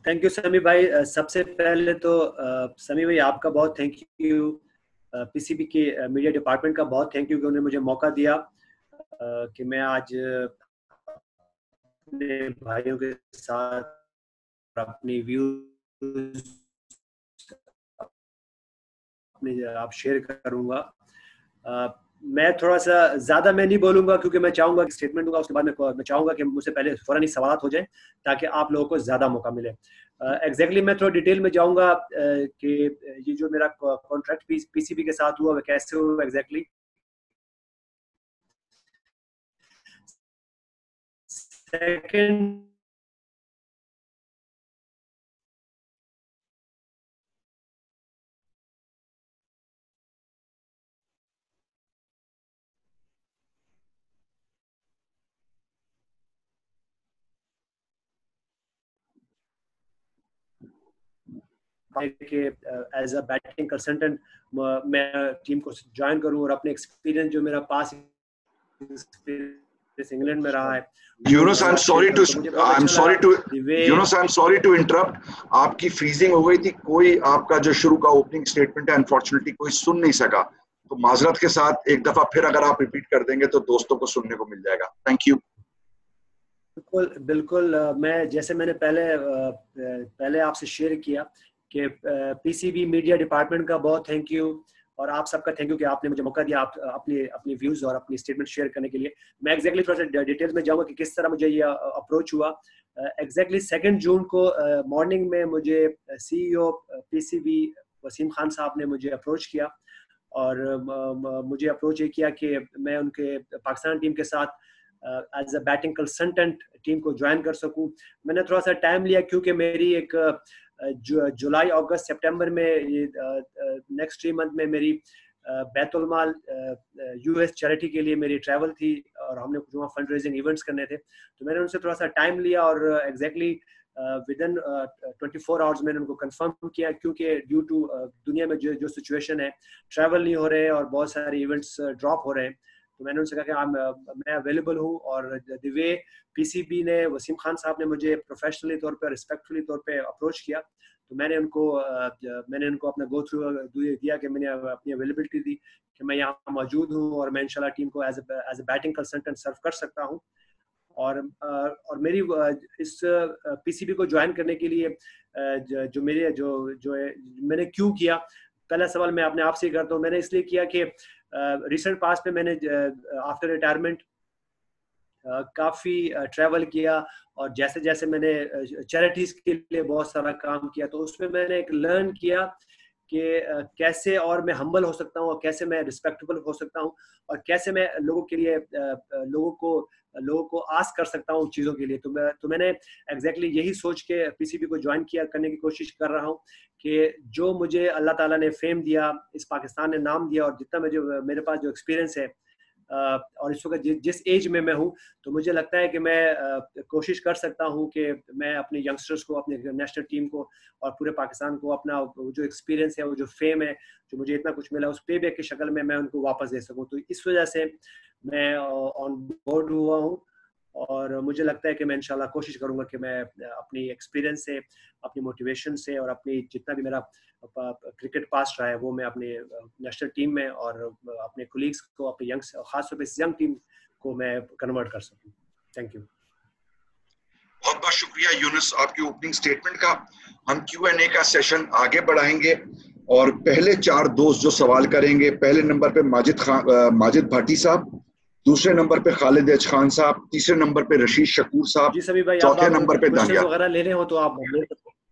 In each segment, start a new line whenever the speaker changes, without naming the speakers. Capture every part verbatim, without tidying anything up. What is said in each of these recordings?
Thank you समी भाई। uh, सबसे पहले तो uh, समी भाई आपका बहुत थैंक यू, पीसीबी के मीडिया डिपार्टमेंट का बहुत थैंक यू कि उन्होंने मुझे मौका दिया uh, कि मैं आज अपने भाइयों के साथ अपनी व्यूज अपने आप शेयर करूंगा। uh, मैं थोड़ा सा ज्यादा मैं नहीं बोलूंगा क्योंकि मैं चाहूंगा कि स्टेटमेंट दूंगा, उसके बाद मैं, मैं चाहूंगा कि मुझसे पहले फौरन ही सवाल हो जाए ताकि आप लोगों को ज्यादा मौका मिले। एग्जैक्टली uh, exactly मैं थोड़ा डिटेल में जाऊंगा uh, कि ये जो मेरा कॉन्ट्रैक्ट पीसीबी के साथ हुआ कैसे हुआ एग्जैक्टली। सेकंड कि एज अ बैटिंग कंसल्टेंट मैं टीम को ज्वाइन करूं और अपने एक्सपीरियंस जो मेरा पास इंग्लैंड में रहा है।
Younis, I am sorry to I am sorry to Younis I am sorry to interrupt. आपकी फ्रीजिंग हो गई थी, कोई आपका जो शुरू का ओपनिंग स्टेटमेंट है अनफॉर्चुनेटली कोई सुन नहीं सका, तो माजरत के साथ एक दफा फिर अगर आप रिपीट कर देंगे तो दोस्तों को सुनने को मिल जाएगा। Thank you.
बिल्कुल बिल्कुल। मैं जैसे मैंने पहले पहले आपसे शेयर किया कि पीसीबी मीडिया डिपार्टमेंट का बहुत थैंक यू और आप सबका थैंक यू कि आपने मुझे मौका दिया आप अपनी अपनी व्यूज और अपनी स्टेटमेंट शेयर करने के लिए। मैं एग्जैक्टली थोड़ा सा डिटेल्स में जाऊंगा कि किस तरह मुझे ये अप्रोच हुआ। एग्जैक्टली सेकंड जून को मॉर्निंग में मुझे सीईओ पीसीबी वसीम खान साहब ने मुझे अप्रोच किया और मुझे अप्रोच ये किया कि मैं उनके पाकिस्तान टीम के साथ as a batting consultant team को ज्वाइन कर सकूं। मैंने थोड़ा सा टाइम लिया क्योंकि मेरी एक जुलाई अगस्त सितंबर में नेक्स्ट थ्री मंथ में मेरी बैतुल माल यूएस चैरिटी के लिए मेरी ट्रैवल थी और हमने कुछ वहाँ फंड रेजिंग इवेंट्स करने थे, तो मैंने उनसे थोड़ा सा टाइम लिया और exactly within twenty four hours मैंने उनको कंफर्म किया क्योंकि ड्यू टू दुनिया में जो जो सिचुएशन है, ट्रैवल नहीं हो रहे और बहुत सारे इवेंट्स ड्रॉप हो रहे हैं, तो मैंने उनसे कहा कि आप मैं अवेलेबल हूँ। और द वे पीसीबी ने वसीम खान साहब ने मुझे प्रोफेशनली तौर पे रिस्पेक्टफुली तौर पे अप्रोच किया, तो मैंने उनको मैंने उनको अपना गो थ्रू दिया कि मैंने अपनी अवेलेबिलिटी दी कि मैं यहाँ मौजूद हूँ और मैं इंशाल्लाह टीम को as as a batting consultant serve कर सकता हूँ। और और मेरी इस पीसीबी को ज्वाइन करने के लिए जो मेरे जो जो मैंने क्यों किया, पहला सवाल मैं अपने आप से ही करता हूँ। मैंने इसलिए किया कि रिसेंट पास्ट में मैंने आफ्टर रिटायरमेंट काफ़ी ट्रैवल किया और जैसे जैसे मैंने चैरिटीज़ के लिए बहुत सारा काम किया, तो उसमें मैंने एक लर्न किया कि कैसे और मैं हम्बल हो सकता हूँ और कैसे मैं रिस्पेक्टेबल हो सकता हूँ और कैसे मैं लोगों के लिए लोगों को लोगों को आस्क कर सकता हूँ चीज़ों के लिए। तो मैं तो मैंने एग्जैक्टली यही सोच के पीसीबी को ज्वाइन किया करने की कोशिश कर रहा हूँ कि जो मुझे अल्लाह ताला ने फेम दिया, इस पाकिस्तान ने नाम दिया और जितना मुझे मेरे पास जो एक्सपीरियंस है और इस वक्त जिस एज में मैं हूँ, तो मुझे लगता है कि मैं कोशिश कर सकता हूँ कि मैं अपने यंगस्टर्स को, अपने नेशनल टीम को और पूरे पाकिस्तान को अपना जो एक्सपीरियंस है, वो जो फेम है, जो मुझे इतना कुछ मिला, उस पे बैक की शक्ल में मैं उनको वापस दे सकूँ। तो इस वजह से मैं ऑन बोर्ड हुआ हूँ और मुझे लगता है कि मैं इंशाल्लाह कोशिश करूंगा कि मैं अपनी एक्सपीरियंस से, अपनी मोटिवेशन से और अपनी जितना भी मेरा क्रिकेट पास्ट रहा है वो मैं अपने नेशनल टीम में और अपने कोलीग्स को, अपने यंग खासतौर पर इस यंग टीम को मैं कन्वर्ट कर सकूं। Thank you.
बहुत बहुत शुक्रिया यूनुस आपकी ओपनिंग स्टेटमेंट का। हम क्यू एंड ए का सेशन आगे बढ़ाएंगे और पहले चार दोस्त जो सवाल करेंगे, पहले नंबर पे माजिद खान माजिद भाटी साहब, दूसरे नंबर पे खालिद अज खान साहब, तीसरे नंबर पे रशीद शकूर साहब,
जी सभी भाई,
चौथे नंबर पे दानिया
वगैरह लेने हो तो आप ले सकते हैं।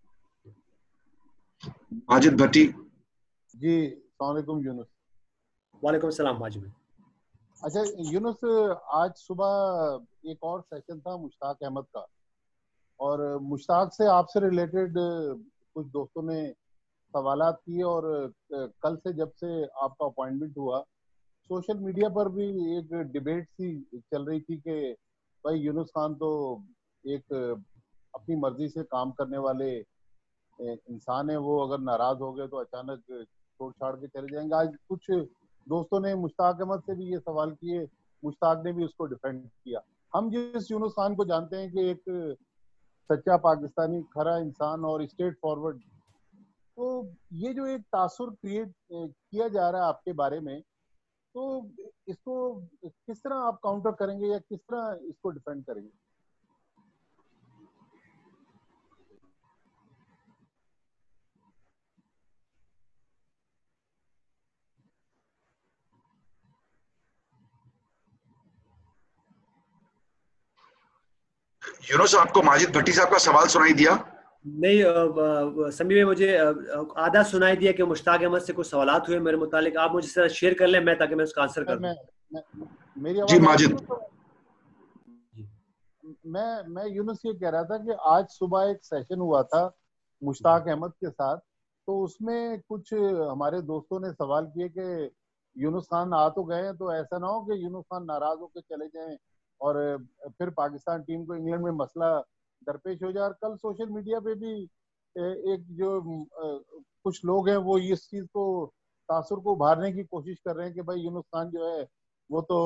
माजिद भट्टी
जी, अस्सलाम वालेकुम यूनुस।
वालेकुम सलाम माजिद।
अच्छा यूनुस, आज सुबह एक और सेशन था मुश्ताक अहमद का और मुश्ताक से आपसे रिलेटेड कुछ दोस्तों ने सवालात किए और कल से जब से आपका अपॉइंटमेंट हुआ, सोशल मीडिया पर भी एक डिबेट सी चल रही थी कि भाई यूनुस खान तो एक अपनी मर्जी से काम करने वाले इंसान है, वो अगर नाराज हो गए तो अचानक छोड़ छाड़ के चले जाएंगे। आज कुछ दोस्तों ने मुश्ताक अहमद से भी ये सवाल किए, मुश्ताक ने भी उसको डिफेंड किया। हम जिस यूनुस खान को जानते हैं कि एक सच्चा पाकिस्तानी, खरा इंसान और स्ट्रेट फॉरवर्ड। तो ये जो एक तासुर क्रिएट किया जा रहा है आपके बारे में, तो इसको किस तरह आप काउंटर करेंगे या किस तरह इसको डिफेंड करेंगे?
यूनुस, आपको माजिद भट्टी साहब का सवाल सुनाई दिया?
नहीं समी भाई, मुझे आधा सुनाई दिया कि मुश्ताक अहमद से कुछ सवालात हुए मेरे मुतालिक। आप मुझे जरा शेयर कर लें मैं, ताकि मैं उसका आंसर कर दूं।
मैं, मैं, मेरी
जी
आवाज
माजिद।
मैं मैं यूनुस ये कह रहा था कि आज सुबह एक सेशन हुआ था मुश्ताक अहमद के साथ, तो उसमें कुछ हमारे दोस्तों ने सवाल किए कि यूनुस खान आ तो गए हैं, तो ऐसा ना हो कि यूनुस खान नाराज होकर चले जाएं और फिर पाकिस्तान टीम को इंग्लैंड में मसला दरपेश हो जाए। और कल सोशल मीडिया पे भी एक जो कुछ लोग हैं वो इस चीज को, तासुर को उभारने की कोशिश कर रहे हैं कि भाई यूनुस खान जो है वो तो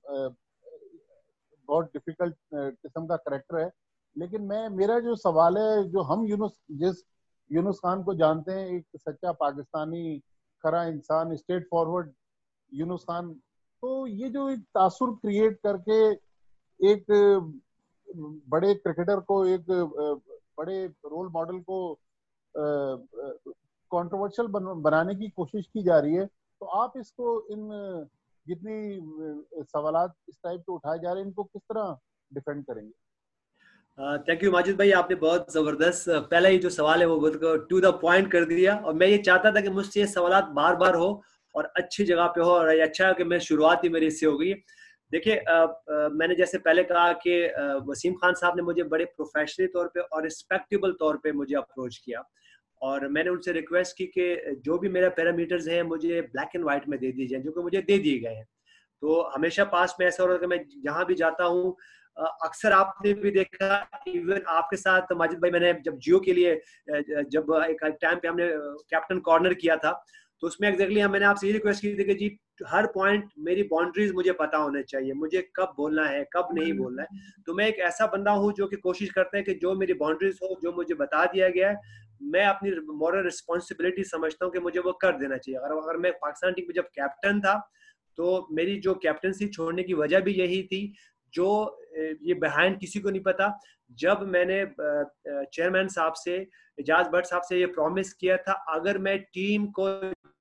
बहुत डिफिकल्ट किस्म का करेक्टर है। लेकिन मैं, मेरा जो सवाल है, जो हम यूनुस, जिस यूनुस खान को जानते हैं, एक सच्चा पाकिस्तानी, खरा इंसान, स्ट्रेट फॉरवर्ड यूनुस खान, तो ये जो एक तासुर क्रिएट करके एक बड़े क्रिकेटर को, एक बड़े रोल मॉडल को कंट्रोवर्शियल बन, बनाने की कोशिश की जा रही है, तो आप इसको, इन जितनी सवालात इस टाइप के उठाए जा रहे हैं, इनको किस तरह डिफेंड करेंगे?
थैंक यू माजिद भाई, आपने बहुत जबरदस्त पहला ही जो सवाल है वो बहुत टू द पॉइंट कर दिया। और मैं ये चाहता था कि मुझसे ये सवालात बार बार हो और अच्छी जगह पे हो, और ये अच्छा है कि मैं शुरुआत ही मेरी इससे हो गई। देखिए, मैंने जैसे पहले कहा कि वसीम खान साहब ने मुझे बड़े प्रोफेशनल तौर पे और रिस्पेक्टेबल तौर पे मुझे अप्रोच किया, और मैंने उनसे रिक्वेस्ट की कि जो भी मेरा पैरामीटर्स हैं मुझे ब्लैक एंड व्हाइट में दे दिए जाए, जो कि मुझे दे दिए गए हैं। तो हमेशा पास में ऐसा हो रहा है कि मैं जहां भी जाता हूँ, अक्सर आपने भी देखा, इवन आपके साथ माजिद भाई, मैंने जब जियो के लिए, जब एक टाइम पे हमने कैप्टन कॉर्नर किया था, तो उसमें एग्जैक्टली मैंने आपसे ये रिक्वेस्ट की थी कि जी हर पॉइंट, मेरी बाउंड्रीज मुझे पता होने चाहिए, मुझे कब बोलना है कब नहीं बोलना है। तो मैं एक ऐसा बंदा हूँ जो कि कोशिश करता है कि जो मेरी बाउंड्रीज हो, जो मुझे बता दिया गया है, मैं अपनी मॉरल रिस्पॉन्सिबिलिटी समझता हूँ कि मुझे वो कर देना चाहिए। अगर अगर मैं पाकिस्तान टीम में जब कैप्टन था, तो मेरी जो कैप्टनसी छोड़ने की वजह भी यही थी, जो ये बिहाइंड किसी को नहीं पता। जब मैंने चेयरमैन साहब से, एजाज भट्ट साहब से ये प्रॉमिस किया था, अगर मैं टीम को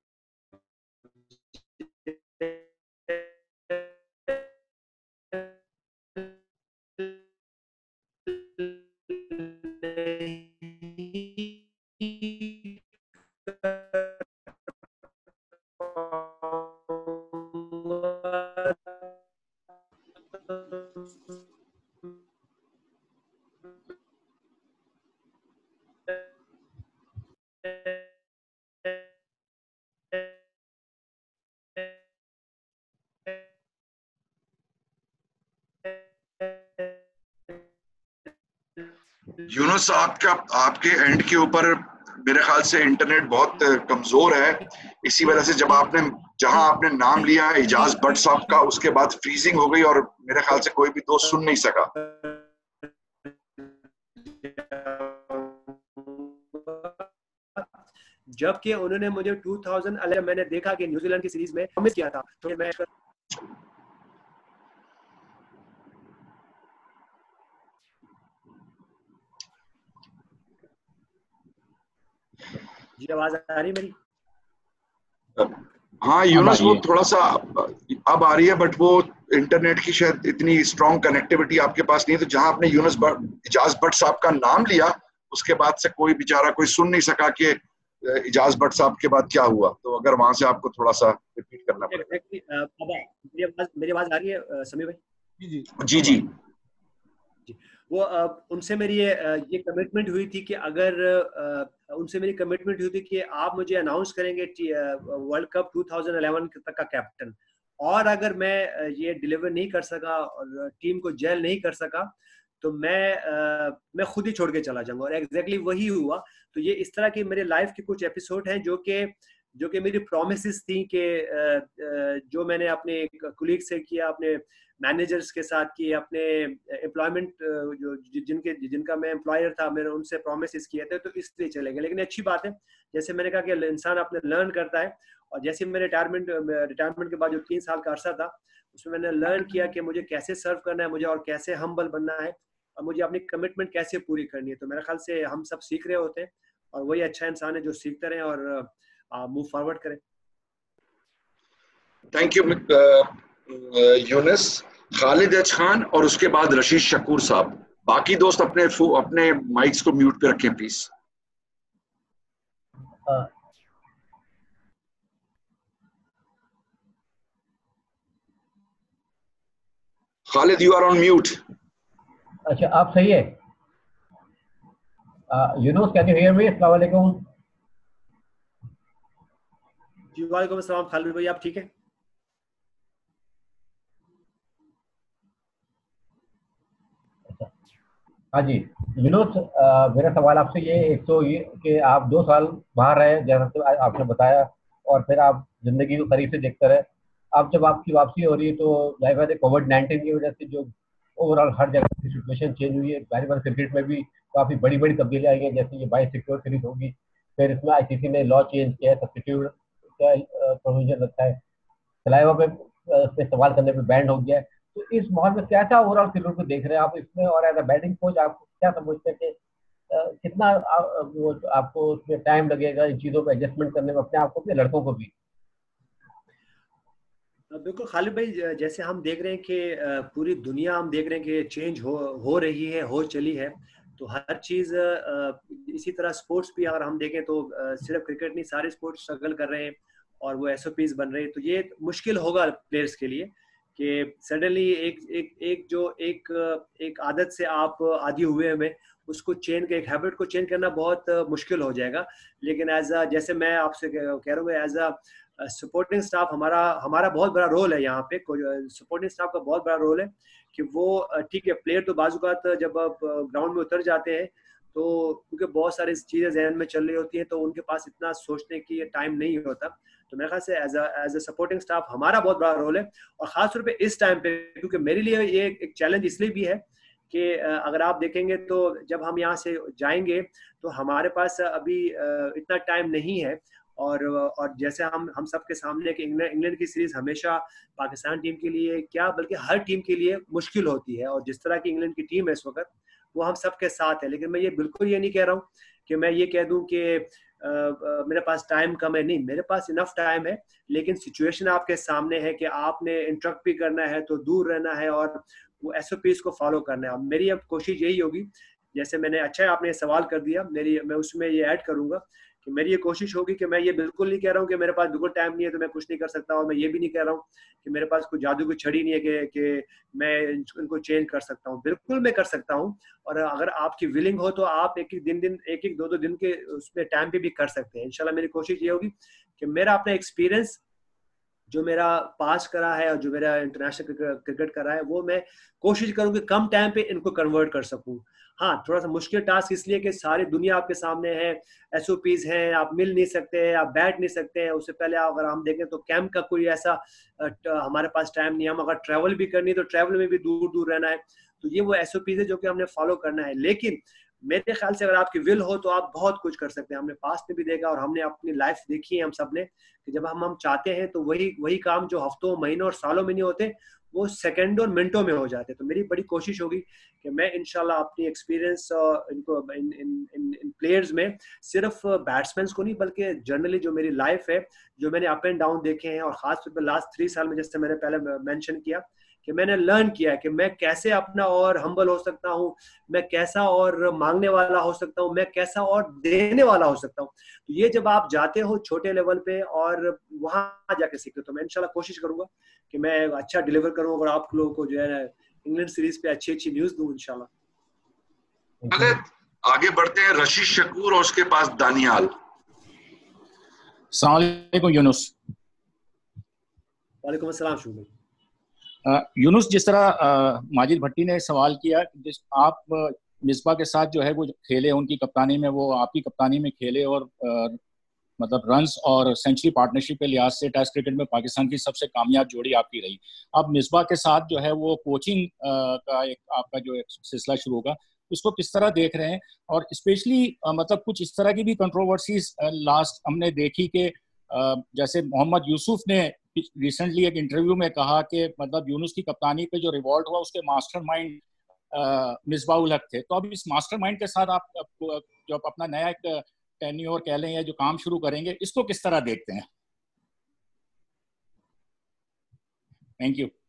यूनुस, आपका आपके एंड के ऊपर मेरे ख्याल से इंटरनेट बहुत कमजोर है। इसी वजह से जब आपने, जहां आपने नाम लिया है एजाज भट्ट साहब का, उसके बाद फ्रीजिंग हो गई और मेरे ख्याल से कोई भी दोस्त सुन नहीं सका।
जबकि उन्होंने मुझे दो हज़ार ग्यारह, मैंने देखा कि न्यूजीलैंड की सीरीज में प्रॉमिस किया था, तो मैं जी आवाज आ रही मेरी?
हाँ यूनुस, वो थोड़ा सा अब आ रही है, बट वो इंटरनेट की शायद इतनी स्ट्रॉन्ग कनेक्टिविटी आपके पास नहीं है। तो जहां आपने यूनुस एजाज भट्ट साहब का नाम लिया, उसके बाद से कोई बेचारा कोई सुन नहीं सका कि एजाज भट्ट साहब के बाद क्या हुआ। तो अगर वहां से आपको थोड़ा सा रिपीट करना पड़ेगा।
मेरी आवाज मेरी आवाज आ रही है समी भाई?
जी जी जी
जी। वो उनसे मेरी ये ये कमिटमेंट हुई थी कि अगर उनसे मेरी कमिटमेंट हुई थी कि आप मुझे अनाउंस करेंगे वर्ल्ड कप दो हज़ार ग्यारह तक का कैप्टन, और अगर मैं ये डिलीवर नहीं कर सका और टीम को जेल नहीं कर सका, तो मैं आ, मैं खुद ही छोड़ के चला जाऊंगा। और एग्जैक्टली वही हुआ। तो ये इस तरह की मेरे लाइफ के कुछ एपिसोड हैं जो कि जो कि मेरी प्रोमिसेस थी कि जो मैंने अपने कुलीग से किया, अपने मैनेजर्स के साथ किए, अपने एम्प्लॉयमेंट जो जिनके जिनका मैं एम्प्लॉयर था, मैंने उनसे प्रोमिसेस किए थे, तो इसलिए चले गए। लेकिन अच्छी बात है, जैसे मैंने कहा कि इंसान अपने लर्न करता है, और जैसे मेरे रिटायरमेंट रिटायरमेंट के बाद जो तीन साल का अरसा था, उसमें मैंने लर्न किया कि मुझे कैसे सर्व करना है मुझे, और कैसे हम्बल बनना है, और मुझे अपनी कमिटमेंट कैसे पूरी करनी है। तो मेरे ख्याल से हम सब सीख रहे होते हैं, और वही अच्छा इंसान है जो सीखते रहें और मूव फॉरवर्ड करें।
Thank you Younis. Khalid H Khan और उसके बाद रशीद शकूर साहब। बाकी दोस्त अपने अपने माइक्स को म्यूट पे रखें please. Khalid you are on mute.
अच्छा, आप सही है। Younis, can you hear me? अस्सलाम वालेकुम।
जी वालेकुम अस्सलाम खालिद भाई, आप ठीक है?
हाँ जी यूनुस, मेरा सवाल आपसे ये एक तो ये कि आप दो साल बाहर रहे, जैसा तो आपने बताया, और फिर आप जिंदगी को करीब से देखते रहे। अब जब आपकी वापसी हो रही है तो जाहिर है कोविड नाइन्टीन की वजह से जो ओवरऑल हर जगह की सिचुएशन चेंज हुई है, बैरीबॉल क्रिकेट में भी काफ़ी बड़ी बड़ी तब्दीलियाँ आई हैं, जैसे ये बाईस सिक्योर सीरीज होगी, फिर इसमें आईसीसी ने लॉ चेंज किया है, सब्स्टिट्यूट का प्रोविजन रखा है, सलाइवा पे पे सवाल करने पे बैंड हो गया है। तो इस माहौल में कैसा ओवरऑल क्रिकेट को देख रहे हैं आप इसमें, और एज अ बैटिंग कोच आप क्या समझते हैं कि कितना आ, वो आपको उसमें टाइम लगेगा इन चीज़ों पे एडजस्टमेंट करने में, अपने आप को, अपने लड़कों को भी?
बिल्कुल खालिद भाई, जैसे हम देख रहे हैं कि पूरी दुनिया हम देख रहे हैं कि चेंज हो हो रही है, हो चली है, तो हर चीज़ इसी तरह स्पोर्ट्स भी अगर हम देखें तो सिर्फ क्रिकेट नहीं, सारे स्पोर्ट्स स्ट्रगल कर रहे हैं और वो एसओपीज बन रहे हैं। तो ये मुश्किल होगा प्लेयर्स के लिए कि सडनली एक एक एक जो एक एक आदत से आप आदी हुए में उसको चेंज, एक हैबिट को चेंज करना बहुत मुश्किल हो जाएगा। लेकिन एज अ, जैसे मैं आपसे कह रहा हूँ, एज अ सपोर्टिंग स्टाफ हमारा हमारा बहुत बड़ा रोल है यहाँ पे। सपोर्टिंग स्टाफ का बहुत बड़ा रोल है कि वो, ठीक है, प्लेयर तो बाजुकात जब आप ग्राउंड में उतर जाते हैं तो क्योंकि बहुत सारी चीज़ें जहन में चल रही होती हैं तो उनके पास इतना सोचने की टाइम नहीं होता। तो मेरे ख्याल से as a as a supporting staff हमारा बहुत बड़ा रोल है, और ख़ासतौर पे इस टाइम पे, क्योंकि मेरे लिए ये एक चैलेंज इसलिए भी है कि अगर आप देखेंगे तो जब हम यहाँ से जाएंगे तो हमारे पास अभी इतना टाइम नहीं है, और और जैसे हम हम सबके सामने कि इंग्लैंड की सीरीज हमेशा पाकिस्तान टीम के लिए क्या बल्कि हर टीम के लिए मुश्किल होती है, और जिस तरह की इंग्लैंड की टीम है इस वक्त वो हम सबके साथ है। लेकिन मैं ये बिल्कुल ये नहीं कह रहा हूँ कि मैं ये कह दूं कि आ, आ, मेरे पास टाइम कम है, नहीं, मेरे पास इनफ टाइम है, लेकिन सिचुएशन आपके सामने है कि आपने इंटरक्ट भी करना है तो दूर रहना है और वो एसओपीज को फॉलो करना है। अब मेरी अब कोशिश यही होगी, जैसे मैंने, अच्छा आपने सवाल कर दिया, मेरी मैं उसमें ये ऐड करूंगा कि मेरी ये कोशिश होगी कि मैं ये बिल्कुल नहीं कह रहा हूँ कि मेरे पास बिल्कुल टाइम नहीं है तो मैं कुछ नहीं कर सकता, और मैं ये भी नहीं कह रहा हूँ कि मेरे पास कोई जादू की छड़ी नहीं है कि कि मैं इनको चेंज कर सकता हूँ। बिल्कुल मैं कर सकता हूँ, और अगर आपकी विलिंग हो तो आप एक एक दिन दिन एक एक दो दो दिन के उसमें टाइम पे भी कर सकते हैं। इंशाल्लाह मेरी कोशिश ये होगी कि मेरा अपना एक्सपीरियंस जो मेरा पास करा है और जो मेरा इंटरनेशनल क्रिकेट करा है वो मैं कोशिश करूँ कि कम टाइम पे इनको कन्वर्ट कर सकूँ। हाँ, थोड़ा सा मुश्किल टास्क इसलिए कि सारी दुनिया आपके सामने है, एसओपीज हैं, आप मिल नहीं सकते, आप बैठ नहीं सकते। उससे पहले अगर हम देखें तो कैंप का कोई ऐसा हमारे पास टाइम नहीं है, हम अगर ट्रैवल भी करनी है तो ट्रैवल में भी दूर दूर रहना है। तो ये वो एसओपीज है जो कि हमने फॉलो करना है। लेकिन मेरे ख्याल से अगर आपकी विल हो तो आप बहुत कुछ कर सकते हैं। हमने पास्ट में भी देखा और हमने अपनी लाइफ देखी है हम सब ने कि जब हम हम चाहते हैं तो वही वही काम जो हफ्तों, महीनों और सालों में नहीं होते वो सेकंडों और मिनटों में हो जाते। तो मेरी बड़ी कोशिश होगी कि मैं इंशाल्लाह अपनी एक्सपीरियंस इनको इन इन इन, इन प्लेयर्स में, सिर्फ बैट्समैन को नहीं बल्कि जनरली जो मेरी लाइफ है, जो मैंने अप एंड डाउन देखे हैं, और खासतौर पर लास्ट थ्री साल में जैसे मैंने पहले मेंशन किया कि मैंने लर्न किया है कि मैं कैसे अपना और हम्बल हो सकता हूँ, मैं कैसा और मांगने वाला हो सकता हूँ, मैं कैसा और देने वाला हो सकता हूँ। तो ये जब आप जाते हो छोटे लेवल पे और वहां जाके सीखते हो, तो मैं इंशाल्लाह कोशिश करूंगा कि मैं अच्छा डिलीवर करूँ और आप लोगों को जो है इंग्लैंड सीरीज पे अच्छी अच्छी न्यूज दूं इंशाल्लाह।
अगर आगे बढ़ते हैं, रशीद शकूर और उसके पास दानियाल।
अस्सलाम वालेकुम यूनुस।
वालेकुम अस्सलाम शुभ।
यूनुस, जिस तरह माजिद भट्टी ने सवाल किया, जिस आप मिसबा के साथ जो है वो खेले, उनकी कप्तानी में, वो आपकी कप्तानी में खेले और मतलब रन्स और सेंचुरी पार्टनरशिप के लिहाज से टेस्ट क्रिकेट में पाकिस्तान की सबसे कामयाब जोड़ी आपकी रही। अब मिसबा के साथ जो है वो कोचिंग का एक आपका जो एक सिलसिला शुरू होगा, उसको किस तरह देख रहे हैं? और स्पेशली मतलब कुछ इस तरह की भी कंट्रोवर्सीज लास्ट हमने देखी कि जैसे मोहम्मद यूसुफ ने रिसेंटली एक इंटरव्यू में कहा कि मतलब यूनुस की कप्तानी पे जो रिवॉल्ट हुआ उसके मास्टरमाइंड मिसबाउल हक थे। तो अब इस मास्टरमाइंड के साथ आप जो आप अपना नया एक टेन्योर कह लें या जो काम शुरू करेंगे, इसको किस तरह देखते हैं? Thank you.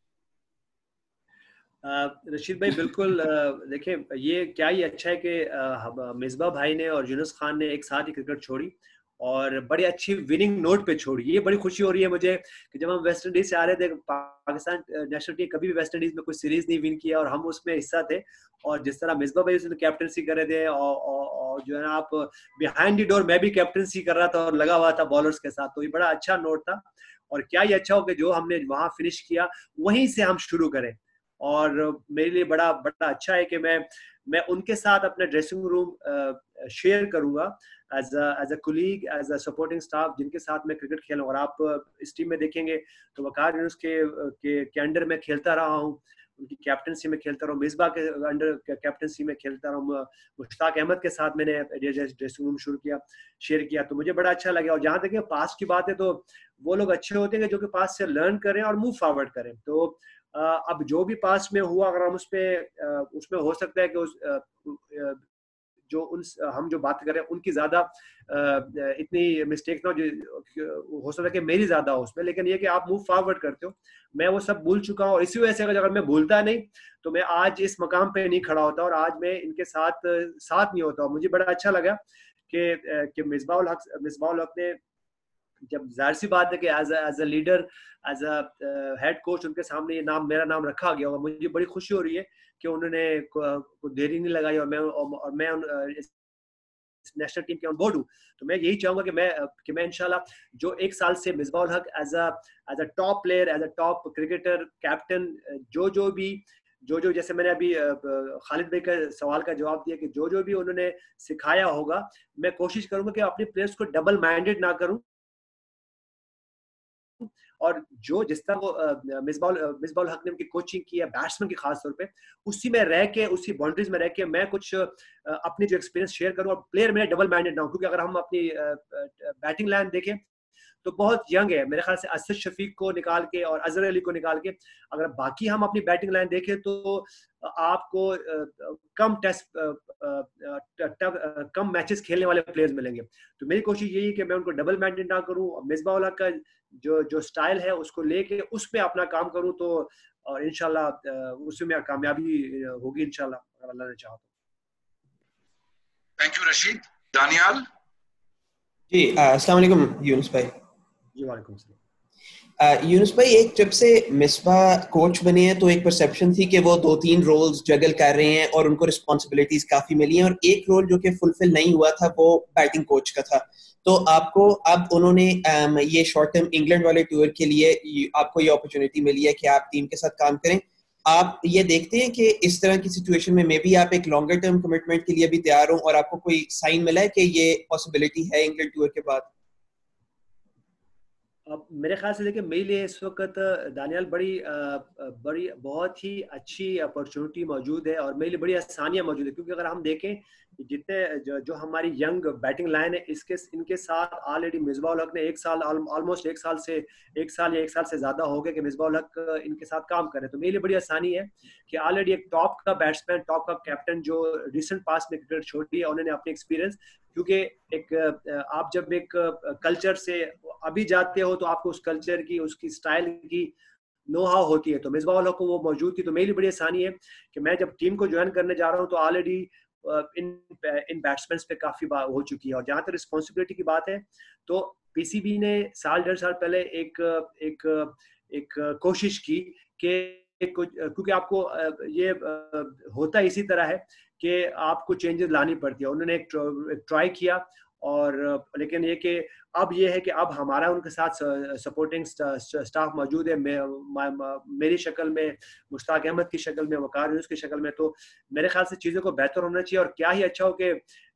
रशीद भाई बिल्कुल, देखिए ये क्या ही अच्छा है कि मिसबा भाई ने और यूनुस खान ने एक साथ ही क्रिकेट छोड़ी और बड़ी अच्छी विनिंग नोट पे छोड़ी। ये बड़ी खुशी हो रही है मुझे कि जब हम वेस्ट इंडीज से आ रहे थे, पाकिस्तान नेशनल टीम कभी भी वेस्ट इंडीज में कोई सीरीज नहीं विन किया और हम उसमें हिस्सा थे। और जिस तरह मिसबा भाई उसने कैप्टनसी कर रहे थे और, और, और जो है ना आप बिहाइंड द डोर मैं भी कैप्टनसी कर रहा था और लगा हुआ था बॉलर्स के साथ, तो ये बड़ा अच्छा नोट था। और क्या ही अच्छा हो कि जो हमने वहां फिनिश किया वहीं से हम शुरू करें। और मेरे लिए बड़ा बड़ा अच्छा है कि मैं मैं उनके साथ अपना ड्रेसिंग रूम शेयर करूंगा as as a colleague, as a supporting staff, जिनके साथ मैं क्रिकेट खेलूं। और आप इस टीम में देखेंगे तो वकार यूनुस के के, के अंडर में खेलता रहा हूं, उनकी कैप्टनसी में खेलता रहा हूं, मिसबा के अंडर कैप्टनसी में खेलता रहा हूं, मुश्ताक अहमद के साथ मैंने ड्रेसिंग रूम शुरू किया, शेयर किया, तो मुझे बड़ा अच्छा लगा। और जहां तक पास्ट की बात है तो वो लोग अच्छे होते हैं जो कि पास्ट से लर्न करें और मूव फॉरवर्ड करें। तो अब जो भी पास्ट में हुआ अगर हम उस पे उसमें हो सकता है कि उस जो उन हम जो बात करें उनकी ज्यादा इतनी मिस्टेक ना, जो हो सकता है कि मेरी ज्यादा हो उसमें, लेकिन ये कि आप मूव फॉरवर्ड करते हो, मैं वो सब भूल चुका हूँ। और इसी वजह से अगर मैं भूलता नहीं तो मैं आज इस मकाम पे नहीं खड़ा होता और आज मैं इनके साथ साथ नहीं होता। मुझे बड़ा अच्छा लगा कि कि मिसबाउल हक मिसबाउल हक ने, जब जाहिर सी बात है कि as as a leader, as a head coach उनके सामने ये नाम मेरा नाम रखा गया होगा, मुझे बड़ी खुशी हो रही है कि उन्होंने कोई देरी नहीं लगाई और मैं और मैं नेशनल टीम के ऑन बोर्ड हूँ। तो मैं यही चाहूंगा कि मैं कि मैं इंशाल्लाह जो एक साल से Misbah ul Haq as a as a top player, as a top cricketer, captain, जो जो भी जो जो जैसे मैंने अभी खालिद भाई का सवाल का जवाब दिया कि जो जो भी उन्होंने सिखाया होगा, मैं कोशिश करूंगा कि अपने प्लेयर्स को डबल माइंडेड ना करूं और जो जिस तरह वो मिसबाउल मिसबाउल हक ने उनकी कोचिंग की है बैट्समैन की खास तौर पे, उसी में रह के उसी बाउंड्रीज में रह के मैं कुछ अपनी जो एक्सपीरियंस शेयर करूं और प्लेयर मेरा डबल माइंडेड ना हो। क्योंकि अगर हम अपनी बैटिंग लाइन देखें तो बहुत यंग है, मेरे ख्याल से असद शफीक को निकाल के और अजहर अली को निकाल के अगर बाकी हम अपनी बैटिंग लाइन देखें तो आपको कम टेस्ट कम मैचेस खेलने वाले प्लेयर्स मिलेंगे। तो मेरी कोशिश यही है कि मैं उनको डबल माइंडेड ना करूं, मिसबाउल हक का जो जो स्टाइल है उसको लेके उस पे अपना काम करूं, तो और इंशाल्लाह उसमें कामयाबी होगी इंशाल्लाह, अगर अल्लाह ने चाहा तो।
Thank you Rashid. दानियाल
जी, अस्सलाम वालेकुम यूनुस भाई।
जी वालेकुम सलाम।
यूनुस भाई, एक जब से मिसबा कोच बने हैं तो एक परसेप्शन थी कि वो दो तीन रोल्स जगल कर रहे हैं और उनको रिस्पॉन्सिबिलिटीज काफी मिली हैं, और एक रोल जो कि फुलफिल नहीं हुआ था वो बैटिंग कोच का था। तो आपको अब उन्होंने ये शॉर्ट टर्म इंग्लैंड वाले टूर के लिए आपको ये अपॉर्चुनिटी मिली है कि आप टीम के साथ काम करें। आप ये देखते हैं कि इस तरह की सिचुएशन में मे बी आप एक लॉन्गर टर्म कमिटमेंट के लिए भी तैयार हो, और आपको कोई साइन मिला है कि ये पॉसिबिलिटी है इंग्लैंड टूर के बाद?
अब मेरे ख्याल से देखिए मेरे लिए इस वक्त दानियाल बड़ी बड़ी बहुत ही अच्छी अपॉर्चुनिटी मौजूद है और मेरे लिए बड़ी आसानियां मौजूद है। क्योंकि अगर हम देखें जितने जो, जो हमारी यंग बैटिंग लाइन है इसके इनके साथ ऑलरेडी मिसबाउल हक ने एक साल ऑलमोस्ट एक साल से एक साल या एक साल से ज्यादा हो गया कि मिसबाउल हक इनके साथ काम करे। तो मेरे लिए बड़ी आसानी है कि ऑलरेडी एक टॉप का बैट्समैन, टॉप का कैप्टन जो रिसेंट पास में क्रिकेट छोड़ी है, उन्होंने अपनी एक्सपीरियंस, क्योंकि एक आप जब एक कल्चर से अभी जाते हो तो आपको उस कल्चर की, उसकी स्टाइल की नो हाउ होती है, तो मिसबाउल हक को वो मौजूद थी। तो मेरे लिए बड़ी आसानी है कि मैं जब टीम को ज्वाइन करने जा रहा हूँ तो ऑलरेडी इन इन बैट्समैन पे काफी बात हो चुकी है। और जहां तक रिस्पॉन्सिबिलिटी की बात है तो पीसीबी ने साल डेढ़ साल पहले एक एक एक कोशिश की कि क्योंकि आपको ये होता इसी तरह है कि आपको चेंजेस लानी पड़ती है। उन्होंने एक ट्राई किया और लेकिन ये कि अब ये है कि अब हमारा उनके साथ सपोर्टिंग स्टाफ मौजूद है, मेरी शक्ल में, मुश्ताक अहमद की शक्ल में, वकार यूनुस की शक्ल में। तो मेरे ख्याल से चीज़ों को बेहतर होना चाहिए और क्या ही अच्छा हो कि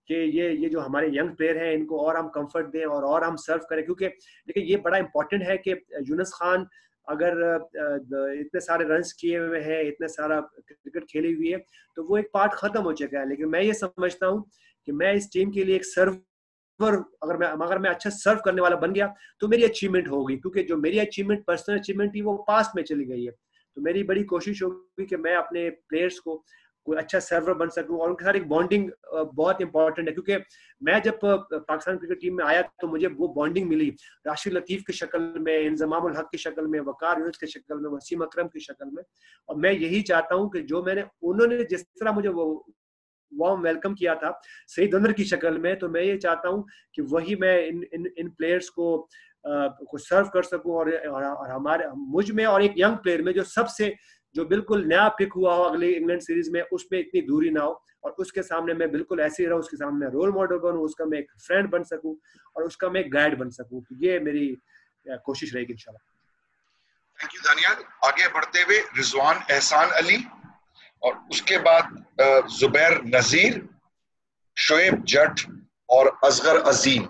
कि ये ये जो हमारे यंग प्लेयर हैं इनको और हम कंफर्ट दें और और हम सर्व करें, क्योंकि देखिए ये बड़ा इंपॉर्टेंट है कि यूनुस खान अगर इतने सारे रन्स किए हुए हैं, इतने सारा क्रिकेट खेली हुई है, तो वो एक पार्ट खत्म हो चुका है। लेकिन मैं ये समझता हूँ कि मैं इस टीम के लिए एक सर्वर, अगर मैं अगर मैं अच्छा सर्व करने वाला बन गया तो मेरी अचीवमेंट होगी, क्योंकि जो मेरी अचीवमेंट पर्सनल अचीवमेंट थी वो पास्ट में चली गई है। तो मेरी बड़ी कोशिश होगी कि मैं अपने प्लेयर्स को कोई अच्छा सर्वर बन सकूं, और उनके साथ एक बॉन्डिंग बहुत इंपॉर्टेंट है, क्योंकि मैं जब पाकिस्तान क्रिकेट टीम में आया तो मुझे वो बॉन्डिंग मिली राशिद लतीफ की शक्ल में, इंजमामुल हक की शक्ल में, वकार यूनुस की शक्ल में, वसीम अकरम की शक्ल में। और मैं यही चाहता हूं कि जो मैंने उन्होंने जिस तरह मुझे वो वार्म वेलकम किया था सईद अनवर की शक्ल में, तो मैं ये चाहता हूं कि वही मैं इन इन इन प्लेयर्स को को सर्व कर सकूं, और, और हमारे मुझ में और एक यंग प्लेयर में जो सबसे जो बिल्कुल नया पिक हुआ हो अगले इंग्लैंड सीरीज में, उसमें इतनी दूरी ना हो, और उसके सामने मैं बिल्कुल ऐसे ही रहूं, उसके सामने रोल मॉडल बनूं, उसका मैं एक फ्रेंड बन सकूं और उसका मैं एक गाइड बन सकूं। तो ये मेरी कोशिश रहेगी इंशाल्लाह।
Thank you Danial. आगे बढ़ते हुए रिजवान एहसान अली और उसके बाद जुबैर नजीर, शोएब जट और असगर अजीम।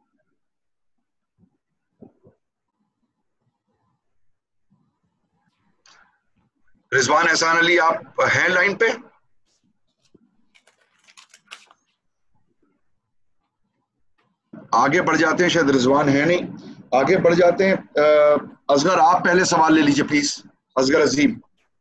रिजवान एहसान अली, आप हैं लाइन पे? आगे बढ़ जाते हैं, शायद रिजवान है नहीं, आगे बढ़ जाते हैं। असगर, आप पहले सवाल ले लीजिए प्लीज। असगर अजीम।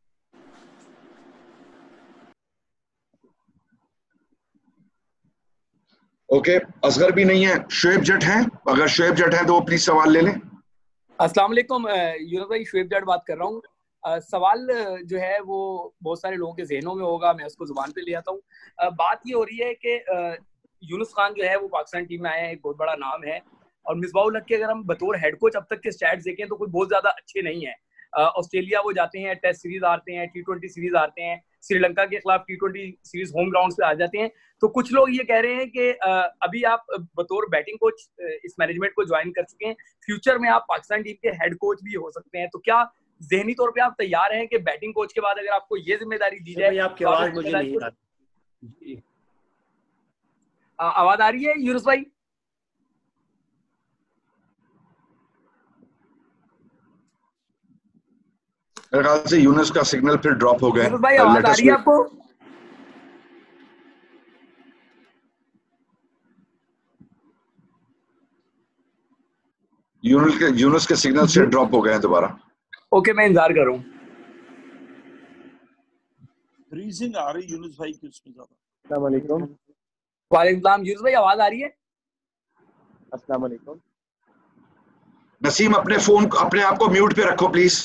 ओके, असगर भी नहीं है। शोएब जट हैं? अगर शोएब जट हैं तो वो प्लीज सवाल ले लें।
अस्सलाम वालेकुम यूनुस भाई, शोएब जट बात कर रहा हूँ। Uh, सवाल जो है वो बहुत सारे लोगों के जहनों में होगा, मैं उसको जुबान पे ले आता हूँ। uh, बात ये हो रही है कि uh, यूनुस खान जो है वो पाकिस्तान टीम में आए हैं, एक बहुत बड़ा नाम है, और मिसबाहुल हक के अगर हम बतौर हेड कोच अब तक के स्टैट्स देखें तो कोई बहुत ज्यादा अच्छे नहीं है। ऑस्ट्रेलिया uh, वो जाते हैं, टेस्ट सीरीज आते हैं, टी ट्वेंटी सीरीज आते हैं, श्रीलंका के खिलाफ T twenty series home ground पे आ जाते हैं। तो कुछ लोग ये कह रहे हैं कि uh, अभी आप बतौर बैटिंग कोच uh, इस मैनेजमेंट को ज्वाइन कर चुके हैं, फ्यूचर में आप पाकिस्तान टीम के हेड कोच भी हो सकते हैं। तो क्या ज़हनी तौर पे आप तैयार हैं कि बैटिंग कोच के बाद अगर आपको ये जिम्मेदारी दी जाए?
आपकी आवाज मुझे नहीं आ रही।
आवाज आ रही है यूनुस भाई?
मेरे ख्याल से यूनुस का सिग्नल फिर ड्रॉप हो गया।
यूनुस भाई आवाज आ रही है आपको?
यूनुस के यूनुस के सिग्नल से ड्रॉप हो गए हैं दोबारा।
ओके, मैं इंतजार कर रहा हूँ।
फ्रीजिंग आ रही यूनुस भाई की उसमें ज्यादा।
अस्सलाम वालेकुम।
वालेकुम सलाम। यूनुस भाई आवाज आ रही है?
अस्सलाम वालेकुम।
नसीम, अपने फोन को अपने आप को म्यूट पे रखो प्लीज।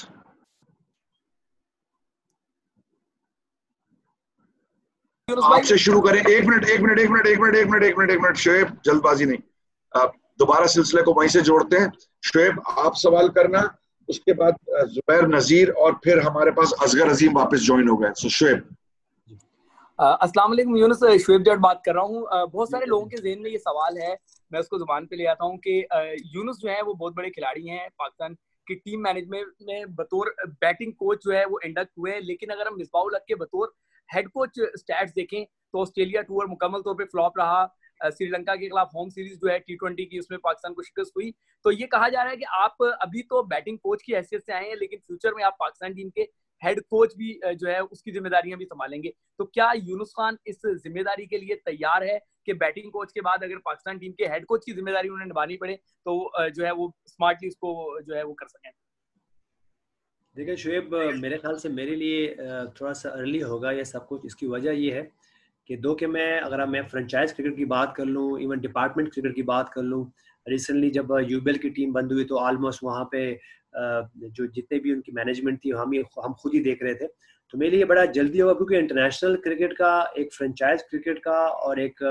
आपसे शुरू करें। एक मिनट एक मिनट एक मिनट एक मिनट एक मिनट एक मिनट एक मिनट शोएब, जल्दबाजी नहीं, आप दोबारा सिलसिले को वहीं से जोड़ते हैं। शोएब, आप सवाल करना, उसके बाद जुबैर नजीर, और फिर हमारे पास असगर अजीम वापस ज्वाइन हो गए। सो शोएब।
अस्सलाम वालेकुम यूनुस, शोएब जट बात कर रहा हूँ। बहुत सारे लोगों के ज़हन में ये सवाल है, मैं उसको जुबान पे ले आता हूँ कि यूनुस जो है वो बहुत बड़े खिलाड़ी हैं, पाकिस्तान की टीम मैनेजमेंट में बतौर बैटिंग कोच जो है वो इंडक्ट हुए हैं, लेकिन अगर हम मिसबाहुल हक के बतौर हेड कोच स्टैट्स देखें तो ऑस्ट्रेलिया टूर मुकम्मल तौर पे फ्लॉप रहा। श्रीलंका के खिलाफ होम सीरीज जो है टी ट्वेंटी की, उसमें पाकिस्तान को शिकस्त हुई। तो ये कहा जा रहा है कि आप अभी तो बैटिंग कोच की हैसियत से आए हैं, लेकिन फ्यूचर में आप पाकिस्तान टीम के हेड कोच भी जो है उसकी जिम्मेदारियां भी संभालेंगे। तो क्या यूनुस खान इस जिम्मेदारी के लिए तैयार है कि बैटिंग कोच के बाद अगर पाकिस्तान टीम के हेड कोच की जिम्मेदारी उन्हें निभानी पड़े तो जो है वो स्मार्टली उसको जो है वो कर सकें?
देखिए शोएब, मेरे ख्याल से मेरे लिए थोड़ा सा अर्ली होगा ये सब कुछ। इसकी वजह ये है कि दो कि मैं अगर मैं फ्रेंचाइज क्रिकेट की बात कर लूँ, इवन डिपार्टमेंट क्रिकेट की बात कर लूँ, रिसेंटली जब यूबीएल की टीम बंद हुई तो ऑलमोस्ट वहाँ पे जो जितने भी उनकी मैनेजमेंट थी हम ही हम खुद ही देख रहे थे। तो मेरे लिए बड़ा जल्दी होगा, क्योंकि इंटरनेशनल क्रिकेट का, एक फ्रेंचाइज क्रिकेट का और एक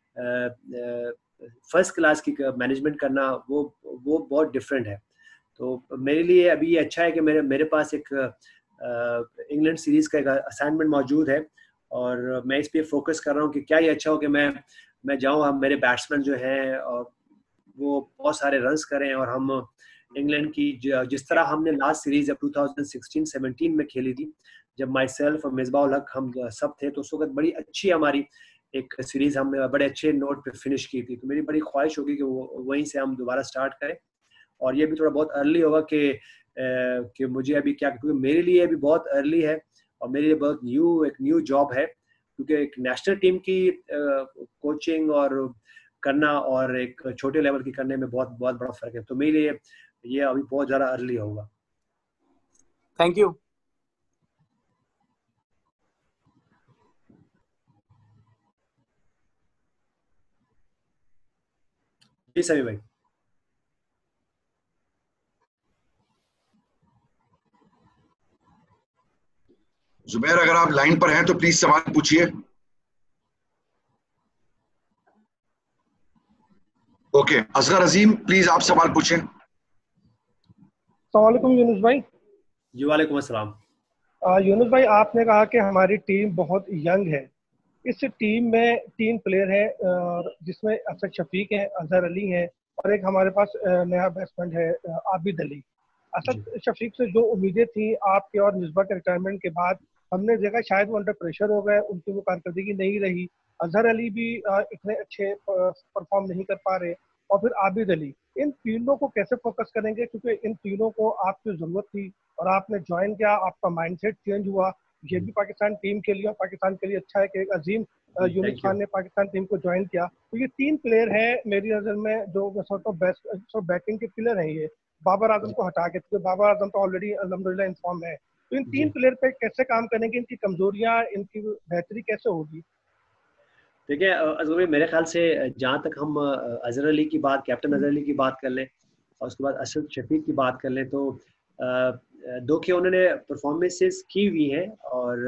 फर्स्ट क्लास की मैनेजमेंट करना वो वो बहुत डिफरेंट है। तो मेरे लिए अभी ये अच्छा है कि मेरे मेरे पास एक इंग्लैंड सीरीज़ का एक असाइनमेंट मौजूद है, और मैं इस पे फोकस कर रहा हूँ कि क्या ये अच्छा हो कि मैं मैं जाऊँ, हम मेरे बैट्समैन जो हैं और वो बहुत सारे रन्स करें, और हम इंग्लैंड की जिस तरह हमने लास्ट सीरीज जब टू थाउजेंड सिक्सटीन सेवनटीन में खेली थी, जब माई सेल्फ और मिसबाहुल हक हम सब थे, तो उस वक्त बड़ी अच्छी हमारी एक सीरीज हमने बड़े अच्छे नोट पे फिनिश की थी। तो मेरी बड़ी ख्वाहिश होगी कि वो वहीं से हम दोबारा स्टार्ट करें। और ये भी थोड़ा बहुत अर्ली होगा कि कि मुझे अभी क्या, क्योंकि मेरे लिए अभी बहुत अर्ली है और मेरे लिए बहुत न्यू एक न्यू जॉब है, क्योंकि एक नेशनल टीम की कोचिंग और करना और एक छोटे लेवल की करने में बहुत बहुत बड़ा फर्क है। तो मेरे लिए ये अभी बहुत ज़्यादा अर्ली होगा।
Thank you.
जी सभी भाई।
जुबैर, अगर आप लाइन पर हैं तो प्लीज सवाल पूछिए। ओके, असगर अजीम प्लीज आप सवाल पूछें।
अस्सलाम वालेकुम यूनुस भाई।
जी वालेकुम अस्सलाम।
यूनुस भाई, आपने कहा कि हमारी टीम बहुत यंग है। इस टीम में तीन प्लेयर हैं, जिसमें असद शफीक है, अजहर अली है और एक हमारे पास नया बैट्समैन है आबिद अली। असद शफीक से जो उम्मीदें थी आपके और मिसबा के रिटायरमेंट के बाद, हमने देखा शायद वो अंडर प्रेशर हो गए, उनकी वो कारकर्दगी नहीं रही। अजहर अली भी इतने अच्छे परफॉर्म नहीं कर पा रहे, और फिर आबिद अली। इन तीनों को कैसे फोकस करेंगे, क्योंकि इन तीनों को आपकी जरूरत थी और आपने ज्वाइन किया, आपका माइंडसेट चेंज हुआ। ये भी पाकिस्तान टीम के लिए और पाकिस्तान के लिए अच्छा है कि एक अजीम यूनुस खान ने पाकिस्तान टीम को ज्वाइन किया। तो ये तीन प्लेयर हैं मेरी नजर में जो सॉर्ट ऑफ बेस्ट बैटिंग के प्लेयर हैं। ये बाबर आजम को हटा के, क्योंकि बाबर आजम तो ऑलरेडी अल्हम्दुलिल्लाह इन्फॉर्म है। तो इन तीन प्लेयर पे कैसे काम करेंगे, इनकी कमजोरियां, इनकी बेहतरी कैसे होगी?
देखिए अजहर भाई, मेरे ख्याल से जहाँ तक हम अजहर अली की बात, कैप्टन अजहर अली की बात कर लें और उसके बाद असद शफीक की बात कर लें, तो दो के उन्होंने परफॉर्मेंसेस की हुई हैं और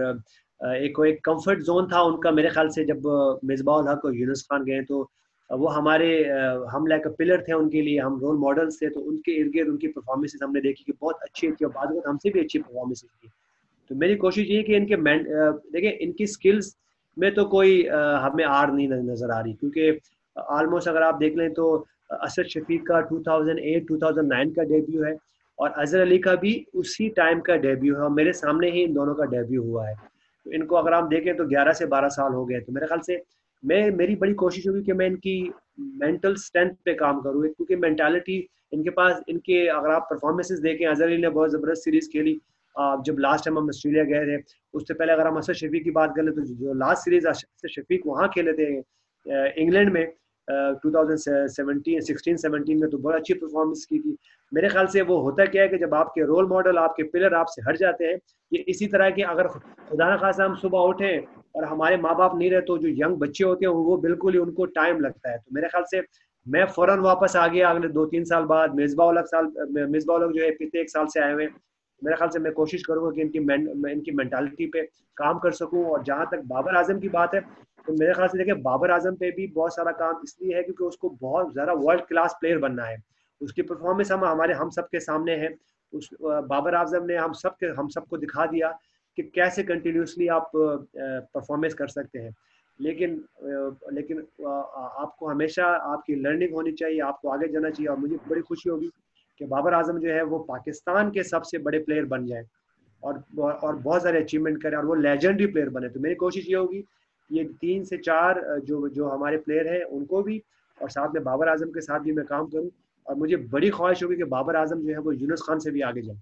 एक एक कंफर्ट जोन था उनका मेरे ख्याल से। जब मिसबाह उल हक और यूनुस खान गए तो वो हमारे हम लाइक पिलर थे उनके लिए, हम रोल मॉडल्स थे। तो उनके इर्द गिर्द उनकी परफॉर्मेंसेस हमने देखी कि बहुत अच्छी थी और बाद में हमसे भी अच्छी परफॉर्मेंसेस की। तो मेरी कोशिश ये है कि इनके देखिए इनकी स्किल्स में तो कोई हमें आर नहीं नजर आ रही, क्योंकि ऑलमोस्ट अगर आप देख लें तो असद शफीक का two thousand eight two thousand nine का डेब्यू है और अजहर अली का भी उसी टाइम का डेब्यू है और मेरे सामने ही इन दोनों का डेब्यू हुआ है। तो इनको अगर आप देखें तो ग्यारह से बारह साल हो गए। तो मेरे ख्याल से मैं मेरी बड़ी कोशिश होगी कि मैं इनकी मेंटल स्ट्रेंथ पे काम करूँ, क्योंकि मेंटालिटी इनके पास, इनके अगर आप परफॉर्मेंसेस देखें, अजहर अली ने बहुत ज़बरदस्त सीरीज खेली जब लास्ट टाइम हम ऑस्ट्रेलिया गए थे। उससे पहले अगर हम असद शफीक की बात करें तो जो लास्ट सीरीज असद शफीक वहाँ खेले थे इंग्लैंड में two thousand seventeen sixteen seventeen में, तो बहुत अच्छी परफॉर्मेंस की थी। मेरे ख्याल से वो होता क्या है कि जब आपके रोल मॉडल, आपके पिलर आपसे हट जाते हैं, ये इसी तरह के, अगर खुदा न खासा हम सुबह उठें और हमारे माँ बाप नहीं रहे तो जो यंग बच्चे होते हैं वो बिल्कुल ही उनको टाइम लगता है। तो मेरे ख्याल से मैं फौरन वापस आ गया अगले दो तीन साल बाद। मिसबाह उल हक साल मिसबाह उल हक जो है पिछले एक साल से आए हुए, मेरे ख्याल से मैं कोशिश करूंगा कि इनकी मैं इनकी मेंटालिटी पे काम कर सकूं। और जहां तक बाबर आजम की बात है तो मेरे ख्याल से देखिए बाबर आजम पे भी बहुत सारा काम इसलिए है क्योंकि उसको बहुत ज़्यादा वर्ल्ड क्लास प्लेयर बनना है। उसकी परफॉर्मेंस हम हमारे हम सब के सामने है। उस बाबर आजम ने हम सब के हम सबको दिखा दिया कि कैसे कंटिन्यूसली आप परफॉर्मेंस कर सकते हैं। लेकिन लेकिन आपको हमेशा आपकी लर्निंग होनी चाहिए, आपको आगे जाना चाहिए। और मुझे बड़ी खुशी होगी कि बाबर आजम जो है वो पाकिस्तान के सबसे बड़े प्लेयर बन जाए और और बहुत सारे अचीवमेंट करें और वो लेजेंडरी प्लेयर बने। तो मेरी कोशिश ये होगी ये तीन से चार जो जो हमारे प्लेयर हैं उनको भी और साथ में बाबर आजम के साथ भी मैं काम करूं। और मुझे बड़ी ख्वाहिश होगी कि बाबर आजम जो है वो यूनुस खान से भी आगे जाए।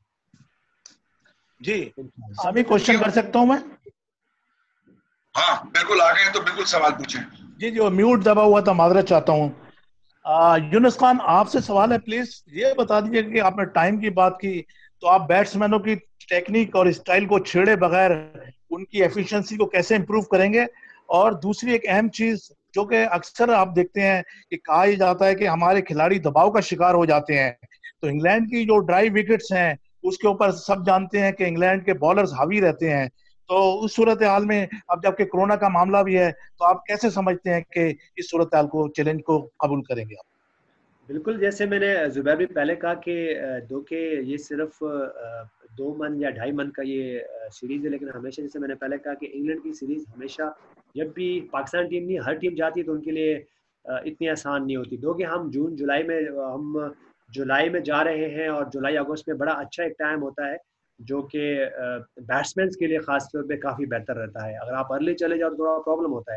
जी सभी क्वेश्चन कर सकता हूं मैं?
हाँ बिल्कुल, आ गए तो बिल्कुल सवाल पूछें।
जी जो म्यूट दबा हुआ था, माजरत चाहता हूँ। यूनुस खान आपसे सवाल है, प्लीज ये बता दीजिए कि आपने टाइम की बात की तो आप बैट्समैनों की टेक्निक और स्टाइल को छेड़े बगैर उनकी एफिशिएंसी को कैसे इंप्रूव करेंगे? और दूसरी एक अहम चीज जो कि अक्सर आप देखते हैं कि कहा ही जाता है कि हमारे खिलाड़ी दबाव का शिकार हो जाते हैं। तो इंग्लैंड की जो ड्राइव विकेट्स हैं उसके ऊपर सब जानते हैं कि इंग्लैंड के बॉलर्स हावी रहते हैं। तो उस सूरत हाल में अब जबकि कोरोना का मामला भी है तो आप कैसे समझते हैं कि इस सूरत हाल को, चैलेंज को कबूल करेंगे आप?
बिल्कुल, जैसे मैंने जुबैर भी पहले कहा कि दो के ये सिर्फ दो मन या ढाई मन का ये सीरीज है, लेकिन हमेशा जैसे मैंने पहले कहा कि इंग्लैंड की सीरीज हमेशा जब भी पाकिस्तान टीम नहीं हर टीम जाती है तो उनके लिए इतनी आसान नहीं होती। दो कि हम जून जुलाई में हम जुलाई में जा रहे हैं और जुलाई अगस्त में बड़ा अच्छा एक टाइम होता है जो कि बैट्समैन के लिए खास तौर पे काफ़ी बेहतर रहता है। अगर आप अर्ली चले जाओ तो थोड़ा प्रॉब्लम होता है।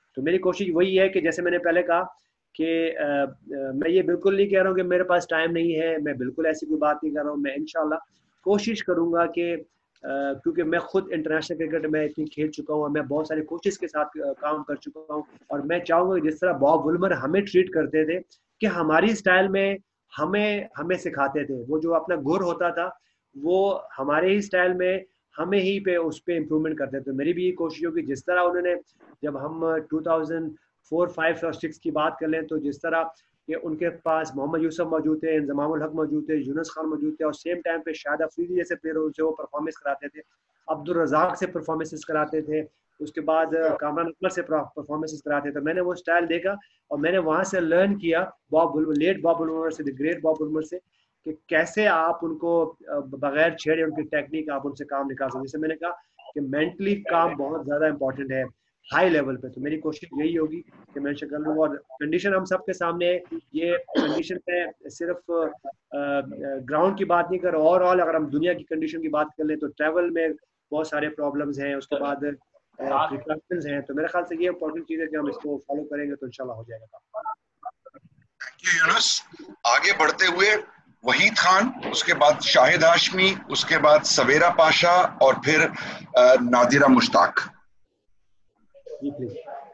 तो मेरी कोशिश वही है कि जैसे मैंने पहले कहा कि मैं ये बिल्कुल नहीं कह रहा हूँ कि मेरे पास टाइम नहीं है, मैं बिल्कुल ऐसी कोई बात नहीं कर रहा हूँ। मैं इंशाल्लाह कोशिश करूँगा कि Uh, क्योंकि मैं खुद इंटरनेशनल क्रिकेट में इतनी खेल चुका हूँ, मैं बहुत सारे कोचेस के साथ uh, काम कर चुका हूँ, और मैं चाहूँगा जिस तरह बॉब वुलमर हमें ट्रीट करते थे कि हमारी स्टाइल में हमें हमें सिखाते थे, वो जो अपना गुर होता था वो हमारे ही स्टाइल में हमें ही पे उस पर इम्प्रूवमेंट करते थे। मेरी भी ये कोशिश होगी जिस तरह उन्होंने, जब हम टू थाउजेंड फोर फाइव और सिक्स की बात कर लें तो जिस तरह कि उनके पास मोहम्मद यूसुफ मौजूद थे, इंजमाम उल हक मौजूद थे, यूनुस खान मौजूद थे, और सेम टाइम पे शाहिद अफरीदी जैसे प्लेयर से वो परफॉर्मेंस कराते थे, अब्दुल रज़ाक से परफॉर्मेंसेस कराते थे, उसके बाद कामरान अकमल से परफॉर्मेंसेस कराते थे। मैंने वो स्टाइल देखा और मैंने वहाँ से लर्न किया Bob Woolmer, late Bob Woolmer से, द ग्रेट बॉब वुलमर से, कि कैसे आप उनको बगैर छेड़े उनकी टेक्निक आप उनसे काम निकाल सकते। जैसे मैंने कहा कि मेंटली काम बहुत ज़्यादा इंपॉर्टेंट है हाई लेवल पे, तो मेरी कोशिश यही होगी कि मैं कर लूँ। और कंडीशन हम सबके सामने है, ये कंडीशन पे सिर्फ ग्राउंड की बात नहीं कर, ओवरऑल अगर हम दुनिया की कंडीशन की बात कर लें तो ट्रैवल में बहुत सारे प्रॉब्लम्स हैं, उसके बाद प्रिकॉशंस हैं, तो मेरे ख्याल से ये इंपॉर्टेंट चीज़ है कि हम इसको फॉलो करेंगे तो इंशाल्लाह हो जाएगा।
Thank you Younis. आगे बढ़ते हुए वहीद खान, उसके बाद शाहिद हाशमी, उसके बाद सवेरा पाशा और फिर नादिरा मुश्ताक।
जी प्लीज।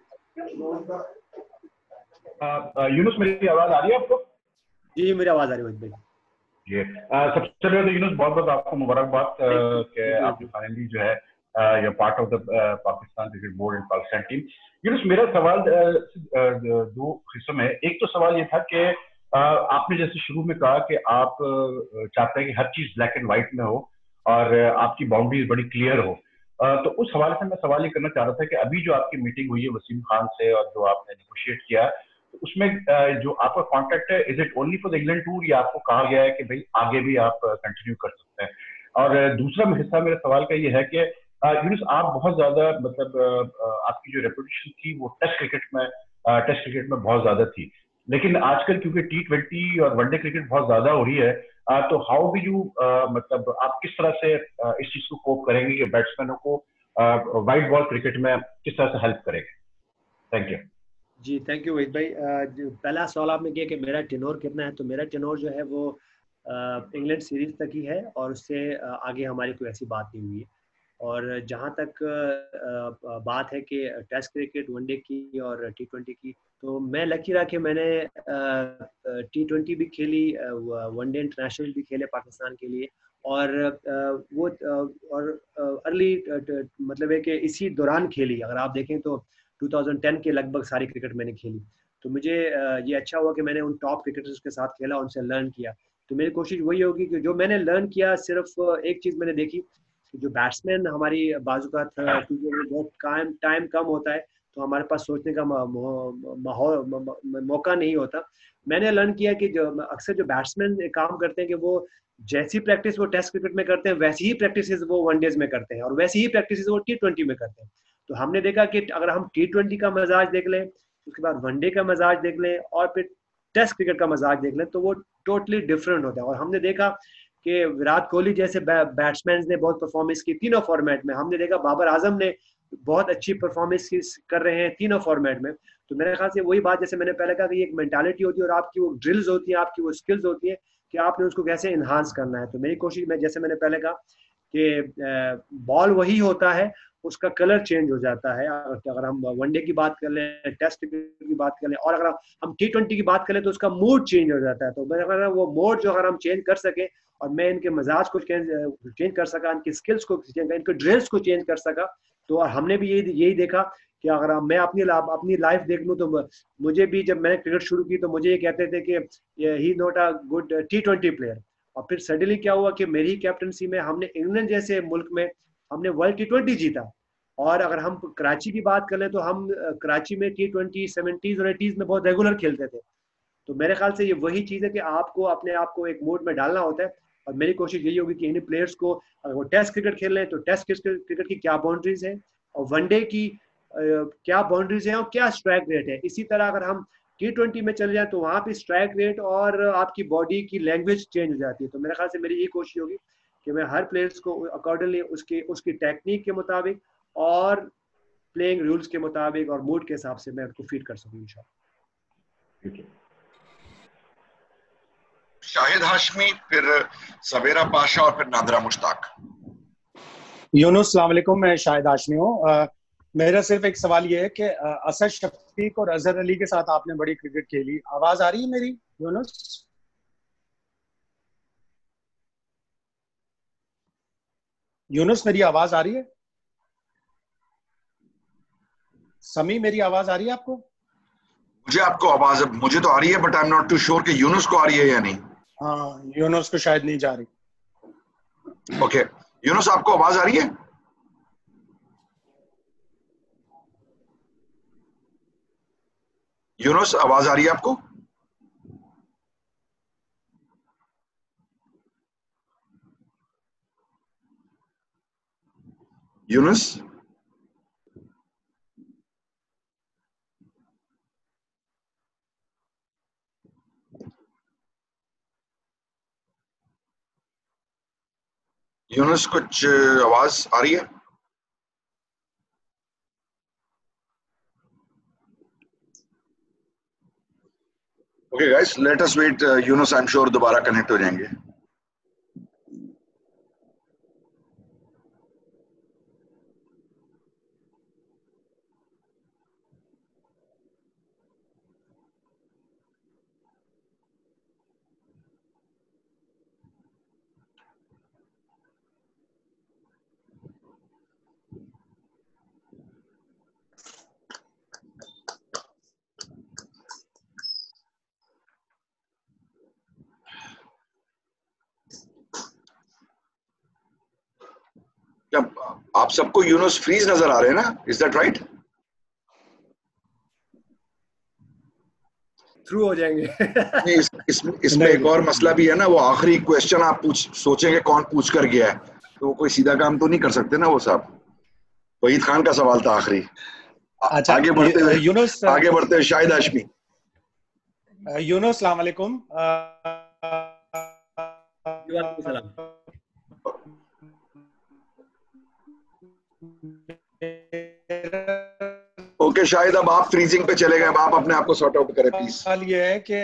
यूनुस मेरी आवाज आ रही है आपको?
जी मेरी आवाज आ रही है भाई।
जी सबसे पहले तो यूनुस बहुत बहुत आपको मुबारकबाद कि आपने फाइनली जो है ये part of the Pakistan cricket board and Pakistan team. Younis मेरा सवाल दो हिस्सों में, एक तो सवाल ये था कि आपने जैसे शुरू में कहा कि आप चाहते हैं कि हर चीज ब्लैक एंड व्हाइट में हो और आपकी बाउंड्रीज बड़ी क्लियर हो, तो उस हवाले से मैं सवाल ये करना चाह रहा था कि अभी जो आपकी मीटिंग हुई है वसीम खान से और जो आपने नेगोशिएट किया, तो उसमें जो आपका कॉन्ट्रैक्ट है, is it only for the England tour या आपको कहा गया है कि भाई आगे भी आप कंटिन्यू कर सकते हैं? और दूसरा हिस्सा मेरे सवाल का ये है कि यूनुस आप बहुत ज्यादा मतलब आपकी जो रेपुटेशन थी वो टेस्ट क्रिकेट में टेस्ट क्रिकेट में बहुत ज्यादा थी, लेकिन आजकल क्योंकि टी ट्वेंटी और वनडे क्रिकेट बहुत ज्यादा हो रही है, तो हाउ डू यू मतलब आप किस तरह से इस चीज को कोप करेंगे कि बैट्समैनों को वाइड बॉल क्रिकेट में किस तरह से हेल्प करेंगे? Thank you.
जी थैंक यू वहीद भाई। पहला सवाल आपने किया कि मेरा टेनोर कितना है, तो मेरा टेनोर जो है वो इंग्लैंड सीरीज तक ही है और उससे आगे हमारी कोई ऐसी बात नहीं हुई है। और जहाँ तक बात है कि टेस्ट क्रिकेट वनडे की और टी ट्वेंटी की, तो मैं लकी रहा कि मैंने टी ट्वेंटी भी खेली, वनडे इंटरनेशनल भी खेले पाकिस्तान के लिए, और वो और अर्ली मतलब है कि इसी दौरान खेली। अगर आप देखें तो टू थाउजेंड टेन के लगभग सारी क्रिकेट मैंने खेली, तो मुझे ये अच्छा हुआ कि मैंने उन टॉप क्रिकेटर्स के साथ खेला, उनसे लर्न किया। तो मेरी कोशिश वही होगी कि जो मैंने लर्न किया, सिर्फ एक चीज़ मैंने देखी, जो बैट्समैन हमारी बाजू का था, क्योंकि बहुत टाइम टाइम कम होता है तो हमारे पास सोचने का माहौल मौका नहीं होता। मैंने लर्न किया कि जो अक्सर जो बैट्समैन काम करते हैं कि वो जैसी प्रैक्टिस वो टेस्ट क्रिकेट में करते हैं वैसी ही प्रैक्टिस वो वनडेज में करते हैं और वैसी ही प्रैक्टिस वो टी ट्वेंटी में करते हैं। तो हमने देखा कि अगर हम टी ट्वेंटी का मजाज देख लें, उसके बाद वनडे का मजाज देख लें और फिर टेस्ट क्रिकेट का मजाज देख लें, तो वो टोटली डिफरेंट होता है। और हमने देखा कि विराट कोहली जैसे बैट्समैन ने बहुत परफॉर्मेंस की तीनों फॉर्मेट में। हमने देखा बाबर आजम ने बहुत अच्छी परफॉर्मेंस कर रहे हैं तीनों फॉर्मेट में। तो मेरे ख्याल से वही बात, जैसे मैंने पहले कहा कि एक मेंटालिटी होती है और आपकी वो ड्रिल्स होती है, आपकी वो स्किल्स होती है कि आपने उसको कैसे इन्हांस करना है। तो मेरी कोशिश में, जैसे मैंने पहले कहा कि बॉल वही होता है, उसका कलर चेंज हो जाता है। अगर हम वनडे की बात कर लें, टेस्ट की बात कर लें, और अगर हम टी ट्वेंटी की बात करें तो उसका मूड चेंज हो जाता है। तो मेरे ख्याल वो मूड जो अगर हम चेंज कर सके और मैं इनके मजाज को चेंज कर सका, इनकी स्किल्स को चेंज कर, इनके ड्रिल्स को चेंज कर सका, तो हमने भी यही यही देखा कि अगर मैं अपनी अपनी लाइफ देख लूँ तो मुझे भी, जब मैंने क्रिकेट शुरू की तो मुझे ये कहते थे कि he not a good T twenty player. और फिर सडनली क्या हुआ कि मेरी कैप्टनसी में हमने इंग्लैंड जैसे मुल्क में हमने वर्ल्ड टी ट्वेंटी जीता। और अगर हम कराची की बात कर लें तो हम कराची में टी ट्वेंटी सेवेंटीज और एटीज में बहुत रेगुलर खेलते थे। तो मेरे ख्याल से ये वही चीज़ है कि आपको अपने आप को एक मोड में डालना होता है। और मेरी कोशिश यही होगी कि इन प्लेयर्स को, अगर वो टेस्ट क्रिकेट खेल रहे हैं तो टेस्ट क्रिकेट की क्या बाउंड्रीज है और वनडे की आ, क्या बाउंड्रीज है और क्या स्ट्राइक रेट है। इसी तरह अगर हम टी ट्वेंटी में चले जाएं तो वहाँ पे स्ट्राइक रेट और आपकी बॉडी की लैंग्वेज चेंज हो जाती है। तो मेरे ख्याल से मेरी ये कोशिश होगी कि मैं हर प्लेयर्स को अकॉर्डिंगली उसकी उसकी टेक्निक के मुताबिक और प्लेइंग रूल्स के मुताबिक और मूड के हिसाब से मैं उनको फीड कर सकूँ इंशाल्लाह। ठीक है।
शाहिद हाशमी, फिर सवेरा पाशा और फिर नादरा मुश्ताक।
यूनुस, अस्सलाम वालेकुम, मैं शाहिद हाशमी हूँ। मेरा सिर्फ एक सवाल ये है कि असद शफीक और अजहर अली के साथ आपने बड़ी क्रिकेट खेली, आवाज आ रही है मेरी यूनुस? यूनुस मेरी आवाज आ रही है? समी मेरी आवाज आ रही है आपको?
मुझे आपको आवाज, मुझे तो आ रही है, but I am not too sure कि यूनुस को आ रही है या नहीं।
हाँ, यूनुस को शायद नहीं जा रही।
Okay okay. यूनुस, आपको आवाज आ रही है? यूनुस, आवाज आ रही है आपको? यूनुस, यूनुस कुछ आवाज आ रही है? Okay guys, let us wait. Younis I am sure दोबारा कनेक्ट हो जाएंगे। आप सबको यूनुस फ्रीज नजर आ रहे हैं ना? Is that right?
थ्रू हो जाएंगे।
इस, इस, इसमें एक और मसला भी है ना, वो आखिरी क्वेश्चन आप पूछ सोचेंगे कौन पूछ कर गया है, तो वो कोई सीधा काम तो नहीं कर सकते ना वो साहब। वहीद खान का सवाल था आखिरी।
अच्छा,
आगे बढ़ते हुए
यूनुस
आगे बढ़ते हुए शाहिद हाशमी।
यूनुस, अस्सलाम वालेकुम।
ओके शाहिद, अब आप फ्रीजिंग पे चले गए, अब आप अपने आप को सॉर्ट आउट करें प्लीज।
सवाल ये है कि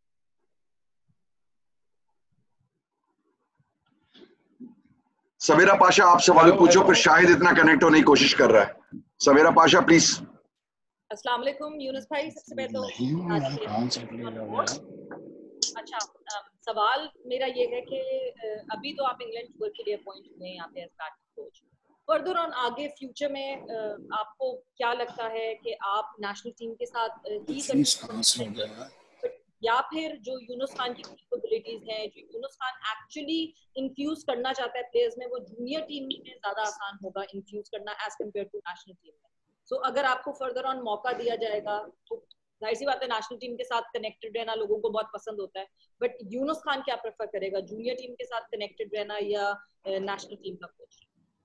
सवेरा पाशा, आप सवाल पूछो, फिर शाहिद इतना कनेक्ट होने की कोशिश कर रहा है। सवेरा पाशा प्लीज।
अस्सलाम वालेकुम यूनुस भाई, सबसे पहले तो अच्छा सवाल मेरा ये है कि अभी तो आप इंग्लैंड टूर के लिए अपॉइंट हुए हैं यहाँ पे स्टार्टिंग कोच, फर्दर ऑन आगे फ्यूचर में आपको क्या लगता है कि आप नेशनल टीम के साथ ही या फिर जो यूनुस खान की कैपेबिलिटीज हैं, जो यूनुस खान एक्चुअली इन्फ्यूज करना चाहता है प्लेयर्स में, वो जूनियर टीम में ज्यादा आसान होगा इन्फ्यूज करना as compare to national team में। सो so, अगर आपको फर्दर ऑन मौका दिया जाएगा तो जाहिर सी बात है नेशनल टीम के साथ कनेक्टेड रहना लोगों को बहुत पसंद होता है, बट यूनुस खान क्या प्रेफर करेगा, जूनियर टीम के साथ कनेक्टेड रहना या नेशनल टीम का कोच?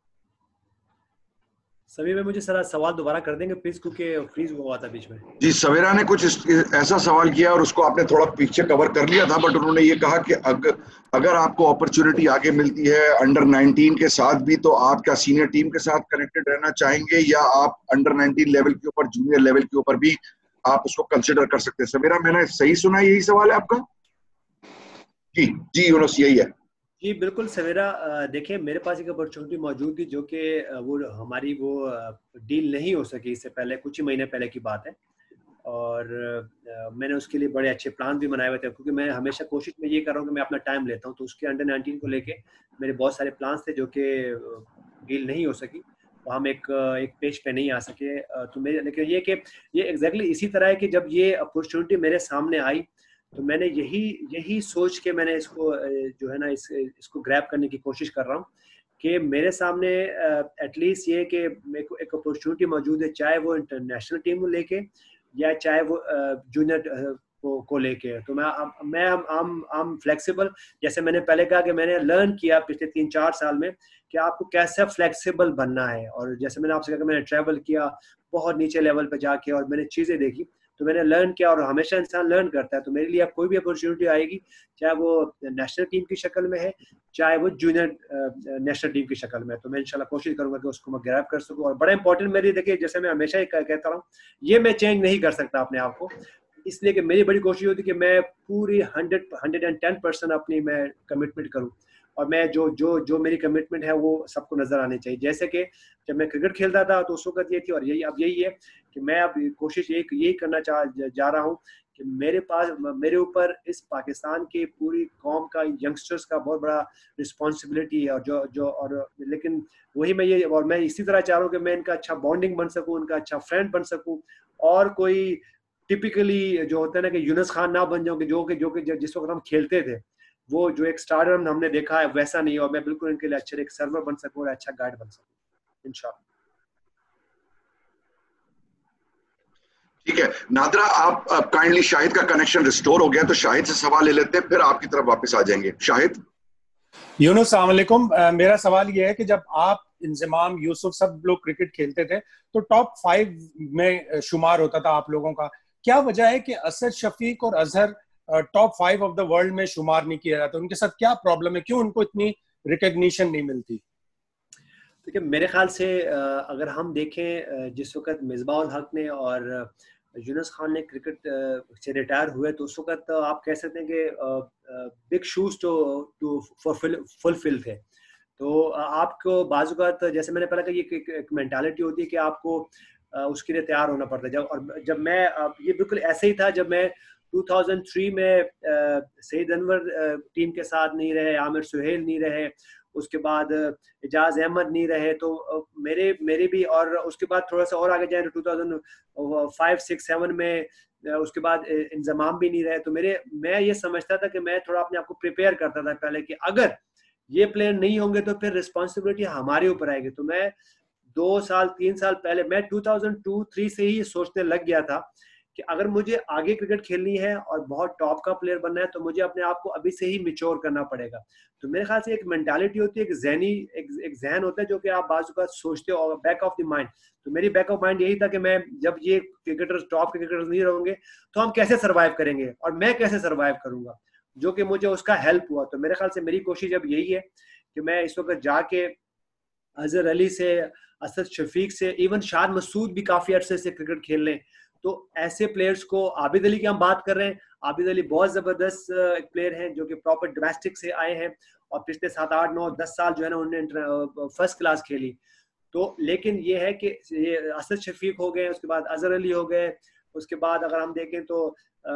सभी में मुझे सारा सवाल दोबारा कर देंगे प्लीज, क्योंकि फ्रीज हुआ था बीच में।
जी, सवेरा ने कुछ ऐसा सवाल किया और उसको आपने थोड़ा पीछे कवर कर लिया था, बट उन्होंने ये कहा कि अगर अगर आपको अपॉर्चुनिटी आगे मिलती है अंडर नाइनटीन के साथ भी, तो आप क्या सीनियर टीम के साथ कनेक्टेड रहना चाहेंगे या आप अंडर नाइनटीन लेवल के ऊपर, जूनियर लेवल के ऊपर भी आप उसको कंसिडर कर सकते हैं? सवेरा, मैंने सही सुना, यही सवाल है आपका? जी जी यूनुस, यही है।
जी बिल्कुल सवेरा, देखिए मेरे पास एक अपॉर्चुनिटी मौजूद थी जो कि वो हमारी वो डील नहीं हो सकी इससे पहले, कुछ ही महीने पहले की बात है, और मैंने उसके लिए बड़े अच्छे प्लान भी बनाए हुए थे, क्योंकि मैं हमेशा कोशिश में ये कर रहा हूँ कि मैं अपना टाइम लेता हूँ, तो उसके अंडर नाइनटीन को लेके मेरे बहुत सारे प्लान्स थे जो कि डील नहीं हो सकी, तो हम एक एक पेज पे नहीं आ सके। तो मेरे लेकिन ये कि ये एग्जैक्टली इसी तरह है कि जब ये अपॉर्चुनिटी मेरे सामने आई तो मैंने यही यही सोच के मैंने इसको जो है ना इस इसको ग्रैब करने की कोशिश कर रहा हूँ कि मेरे सामने एटलीस्ट ये कि एक अपॉर्चुनिटी मौजूद है, चाहे वो इंटरनेशनल टीम को लेके या चाहे वो जूनियर को, को लेके, तो मैं मैं आम आम फ्लेक्सिबल, जैसे मैंने पहले कहा कि मैंने लर्न किया पिछले तीन चार साल में कि आपको कैसे फ्लेक्सिबल बनना है, और जैसे मैंने आपसे कहा कि मैंने ट्रैवल किया बहुत नीचे लेवल पे जाके और मैंने चीज़ें देखी, तो मैंने लर्न किया, और हमेशा इंसान लर्न करता है। तो मेरे लिए अब कोई भी अपॉर्चुनिटी आएगी, चाहे वो नेशनल टीम की शक्ल में है, चाहे वो जूनियर नेशनल टीम की शक्ल में है, तो मैं इंशाल्लाह कोशिश करूंगा कि उसको मैं ग्रैब कर सकूं। और बड़ा इंपॉर्टेंट मेरी, देखिए जैसे मैं हमेशा ही कहता हूँ, ये मैं चेंज नहीं कर सकता अपने आप को, इसलिए कि मेरी बड़ी कोशिश होती है कि मैं पूरी hundred hundred and ten percent अपनी मैं कमिटमेंट करूँ, और मैं जो जो जो मेरी कमिटमेंट है वो सबको नजर आनी चाहिए। जैसे कि जब मैं क्रिकेट खेलता था तो उस वक्त ये थी, और यही अब यही है कि मैं अब कोशिश यही यही करना चाह जा रहा हूँ कि मेरे पास मेरे ऊपर इस पाकिस्तान की पूरी कौम का, यंगस्टर्स का बहुत बड़ा रिस्पॉन्सिबिलिटी है, और जो जो और लेकिन वही मैं ये, और मैं इसी तरह चाह रहा हूँ कि मैं इनका अच्छा बॉन्डिंग बन सकूँ, उनका अच्छा फ्रेंड बन सकूँ, और कोई टिपिकली जो होता है ना कि यूनुस खान ना बन जाऊँ कि जो कि जो कि जिस वक्त हम खेलते थे वो जो एक स्टारडम हमने देखा है वैसा नहीं, और मैं बिल्कुल इनके लिए अच्छे एक सर्वर बन सकूं और अच्छा गाइड बन सकूं इंशाल्लाह।
ठीक है नादरा, आप काइंडली, शाहिद का कनेक्शन रिस्टोर हो गया तो शाहिद से सवाल ले लेते हैं, फिर आपकी तरफ वापस आ जाएंगे। शाहिद।
यूनुस, अस्सलाम वालेकुम। मेरा सवाल ये है कि जब आप, इंजमाम, यूसुफ सब लोग क्रिकेट खेलते थे तो टॉप फाइव में शुमार होता था आप लोगों का, क्या वजह है कि असद शफीक और Azhar top five of the world में शुमार नहीं किया जाता? उनके साथ क्या प्रॉब्लम है, क्यों उनको इतनी रिकग्निशन नहीं मिलती?
देखिए मेरे ख्याल से अगर हम देखें जिस वक्त मिसबाह उल हक ने और यूनुस खान ने क्रिकेट से रिटायर हुए तो उस वक्त आप कह सकते हैं कि big shoes to to fulfil थे। तो आपको बाज़ जैसे मैंने पहले कहा, ये एक मेंटालिटी होती है कि आपको उसके लिए तैयार होना पड़ता है। जब और जब मैं, ये बिल्कुल ऐसे ही था जब मैं दो हज़ार तीन में सईद अनवर टीम के साथ नहीं रहे, आमिर सुहेल नहीं रहे, उसके बाद एजाज अहमद नहीं रहे, तो मेरे मेरे भी, और उसके बाद थोड़ा सा और आगे जाए तो दो हज़ार पाँच, छह, सात में उसके बाद इंजमाम भी नहीं रहे। तो मेरे मैं ये समझता था कि मैं थोड़ा अपने आप को प्रिपेयर करता था पहले कि अगर ये प्लेयर नहीं होंगे तो फिर रिस्पॉन्सिबिलिटी हमारे ऊपर आएगी। तो मैं दो साल तीन साल पहले मैं दो हज़ार दो तीन से ही सोचने लग गया था कि अगर मुझे आगे क्रिकेट खेलनी है और बहुत टॉप का प्लेयर बनना है तो मुझे अपने आप को अभी से ही मिच्योर करना पड़ेगा। तो मेरे ख्याल से एक मेंटालिटी होती है, एक जहनी एक, एक जहन होता है जो कि आप बाजू का सोचते हो, बैक ऑफ द माइंड। तो मेरी बैक ऑफ माइंड यही था कि मैं जब ये क्रिकेटर्स टॉप क्रिकेटर्स नहीं रहेंगे तो हम कैसे सर्वाइव करेंगे और मैं कैसे सर्वाइव करूंगा, जो कि मुझे उसका हेल्प हुआ। तो मेरे ख्याल से मेरी कोशिश अब यही है कि मैं इस वक्त जाके अजहर अली से, असद शफीक से, इवन शाद मसूद भी काफी अरसे से क्रिकेट खेल लें। तो ऐसे प्लेयर्स को, आबिद अली की हम बात कर रहे हैं, आबिद अली बहुत जबरदस्त प्लेयर हैं जो कि प्रॉपर डोमेस्टिक से आए हैं और पिछले सात आठ नौ दस साल जो है ना उन्होंने फर्स्ट क्लास खेली। तो लेकिन ये है कि ये असद शफीक हो गए, उसके बाद अजहर अली हो गए, उसके बाद अगर हम देखें तो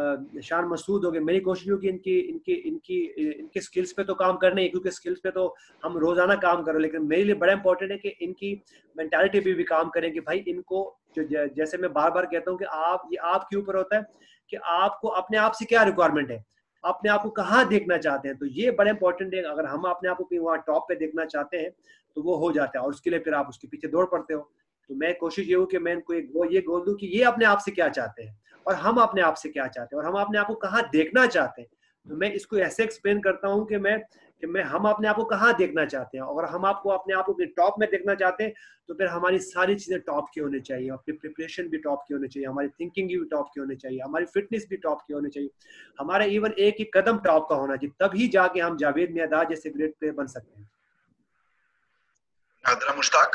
शान मसूद हो गए। मेरी कोशिश होगी इनकी इनकी इनकी इनके स्किल्स पे तो काम करने, क्योंकि स्किल्स पे तो हम रोजाना काम कर रहे हैं, लेकिन मेरे लिए बड़ा इंपॉर्टेंट है कि इनकी मेंटालिटी पे भी काम करें कि भाई इनको जो, जैसे मैं बार बार कहता हूँ कि आप, ये आपके ऊपर होता है कि आपको अपने आप से क्या रिक्वायरमेंट है, अपने आप को कहाँ देखना चाहते हैं। तो ये बड़ा इंपॉर्टेंट है। अगर हम अपने आप को कहीं वहाँ टॉप पे देखना चाहते हैं तो वो हो जाता है, और उसके लिए फिर आप उसके पीछे दौड़ पड़ते हो। तो मैं कोशिश ये हूँ कि मैं इनको एक ये गोल दूँ कि ये अपने आप से क्या चाहते हैं और हम अपने आप से क्या चाहते हैं और हम अपने आप को कहाँ देखना चाहते हैं। तो मैं इसको ऐसे एक्सप्लेन करता हूँ कि मैं कि मैं हम अपने आप को कहाँ देखना चाहते हैं, और हम आपको अपने आप को टॉप में देखना चाहते हैं तो फिर हमारी सारी चीजें टॉप की होनी चाहिए, अपनी प्रिपरेशन भी टॉप की होनी चाहिए, हमारी थिंकिंग भी टॉप की होनी चाहिए, हमारी फिटनेस भी टॉप की होनी चाहिए, हमारा इवन एक ही कदम टॉप का होना चाहिए, तभी जाके हम जावेद मियादाद जैसे ग्रेट प्लेयर बन सकते हैं।
नादरा मुश्ताक।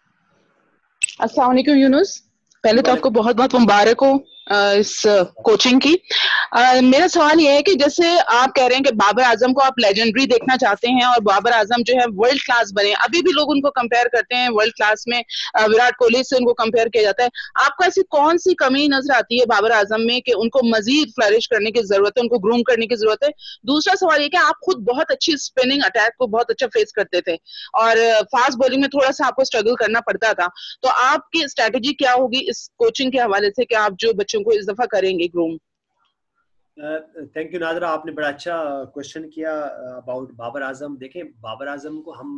अस्सलाम वालेकुम यूनुस, पहले तो आपको बहुत बहुत मुबारक हो इस कोचिंग की। आ, मेरा सवाल ये है कि जैसे आप कह रहे हैं कि बाबर आजम को आप लेजेंडरी देखना चाहते हैं और बाबर आजम जो है वर्ल्ड क्लास बने, अभी भी लोग उनको कंपेयर करते हैं वर्ल्ड क्लास में, विराट कोहली से उनको कंपेयर किया जाता है। आपको ऐसी कौन सी कमी नजर आती है बाबर आजम में कि उनको मजीद फ्लरिश करने की जरूरत है, उनको ग्रूम करने की जरूरत है? दूसरा सवाल ये कि आप खुद बहुत अच्छी स्पिनिंग अटैक को बहुत अच्छा फेस करते थे और फास्ट बॉलिंग में थोड़ा सा आपको स्ट्रगल करना पड़ता था, तो आपकी स्ट्रेटेजी क्या होगी इस कोचिंग के हवाले से कि आप जो बच्चों को इस दफा करेंगे ग्रूम?
थैंक यू नादरा, आपने बड़ा अच्छा क्वेश्चन किया अबाउट बाबर आजम। देखें, बाबर आजम को हम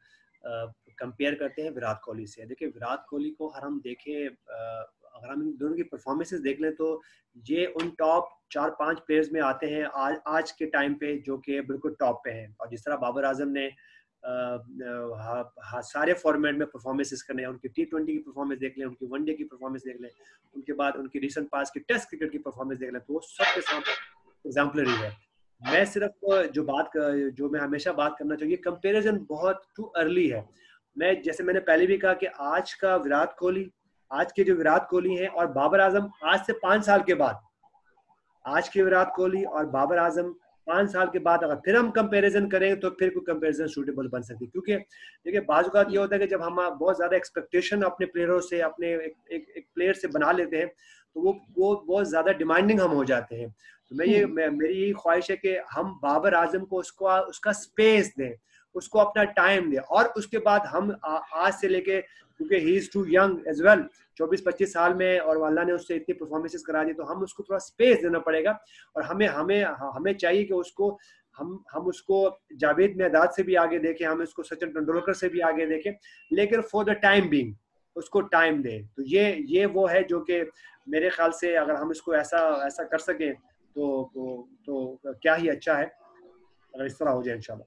कंपेयर करते हैं विराट कोहली से। देखिए विराट कोहली को हर हम देखें, अगर हम इन दोनों की परफॉर्मेंसेस देख लें तो ये उन टॉप चार पांच प्लेयर्स में आते हैं आज आज के टाइम पे जो कि बिल्कुल टॉप पे हैं। और जिस तरह बाबर आजम ने सारे फॉर्मेट में परफॉर्मेंसेस करने हैं, उनकी टी ट्वेंटी की परफॉर्मेंस देख लें, उनकी वनडे की परफॉर्मेंस देख लें, उनके बाद उनकी रिसेंट पास की टेस्ट क्रिकेट की परफॉर्मेंस देख लें, तो वो सबके साथ एग्जाम्पलरी है। मैं सिर्फ जो बात कर, जो मैं हमेशा बात करना चाहिए, कंपैरिजन बहुत टू अर्ली है। मैं जैसे मैंने पहले भी कहा कि आज का विराट कोहली, आज के जो विराट कोहली हैं और बाबर आजम आज से पांच साल के बाद, आज के विराट कोहली और बाबर आजम पांच साल के बाद अगर फिर हम कंपैरिजन करें तो फिर कोई कंपैरिजन सूटेबल बन सकती है। क्योंकि देखिए बाज़ औक़ात ये होता है कि जब हम बहुत ज्यादा एक्सपेक्टेशन अपने प्लेयरों से, अपने एक, एक, एक प्लेयर से बना लेते हैं तो वो वो बहुत ज्यादा डिमांडिंग हम हो जाते हैं। तो मैं ये मैं, मेरी यही ख्वाहिश है कि हम बाबर आजम को उसको उसका स्पेस दें, उसको अपना टाइम दें, और उसके बाद हम आ, आज से लेके, क्योंकि he is too young as well, चौबीस पच्चीस साल में और अल्लाह ने उससे इतनी परफॉर्मेंसेस करा दी, तो हम उसको थोड़ा स्पेस देना पड़ेगा। और हमें हमें हमें चाहिए कि उसको हम हम उसको जावेद मियादाद से भी आगे देखें, हम उसको सचिन तेंदुलकर से भी आगे देखें, लेकिन फॉर द टाइम बीइंग उसको टाइम दें। तो ये ये वो है जो कि मेरे ख्याल से अगर हम इसको ऐसा ऐसा कर सकें तो तो, तो क्या ही अच्छा है अगर इस तरह हो जाए इंशाल्लाह।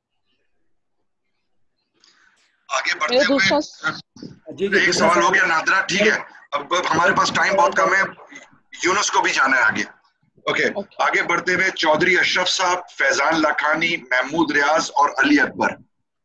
आगे बढ़ते हुए
जी जी
एक सवाल हो गया नादरा, ठीक है, अब हमारे पास टाइम बहुत कम है, यूनुस को भी जाना है आगे। Okay okay. आगे बढ़ते हुए चौधरी अशरफ साहब, फैजान लाखानी, महमूद रियाज और अली अकबर।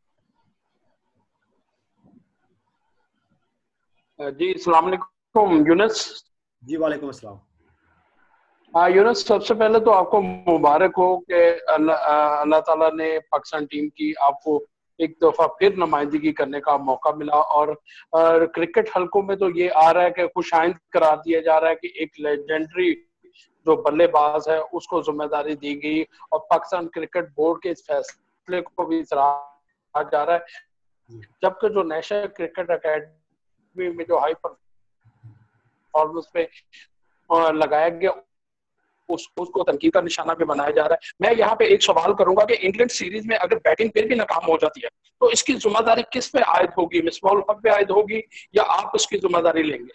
जी अस्सलाम वालेकुम यूनुस।
जी वालेकुम अस्सलाम।
हाँ यूनुस, सबसे पहले तो आपको मुबारक हो कि अल्लाह ताला ने पाकिस्तान टीम की आपको एक दफा फिर नुमाइंदगी करने का मौका मिला, और, और क्रिकेट हलकों में तो ये आ रहा है कि खुशाइंद करार दिया जा रहा है कि एक लेजेंडरी जो बल्लेबाज है उसको जिम्मेदारी दी गई, और पाकिस्तान क्रिकेट बोर्ड के इस फैसले को भी सराहा जा रहा है। जबकि जो नेशनल क्रिकेट अकेडमी में जो हाई परफॉर्मेंस पे लगाया गया उस उसको तनकीद का निशाना भी बनाया जा रहा है। मैं यहाँ पे एक सवाल करूंगा कि इंग्लैंड सीरीज में अगर बैटिंग फिर भी नाकाम हो जाती है तो इसकी जिम्मेदारी किस पे आयद होगी? मिसबाह उल हक पे आयद होगी या आप उसकी जिम्मेदारी लेंगे?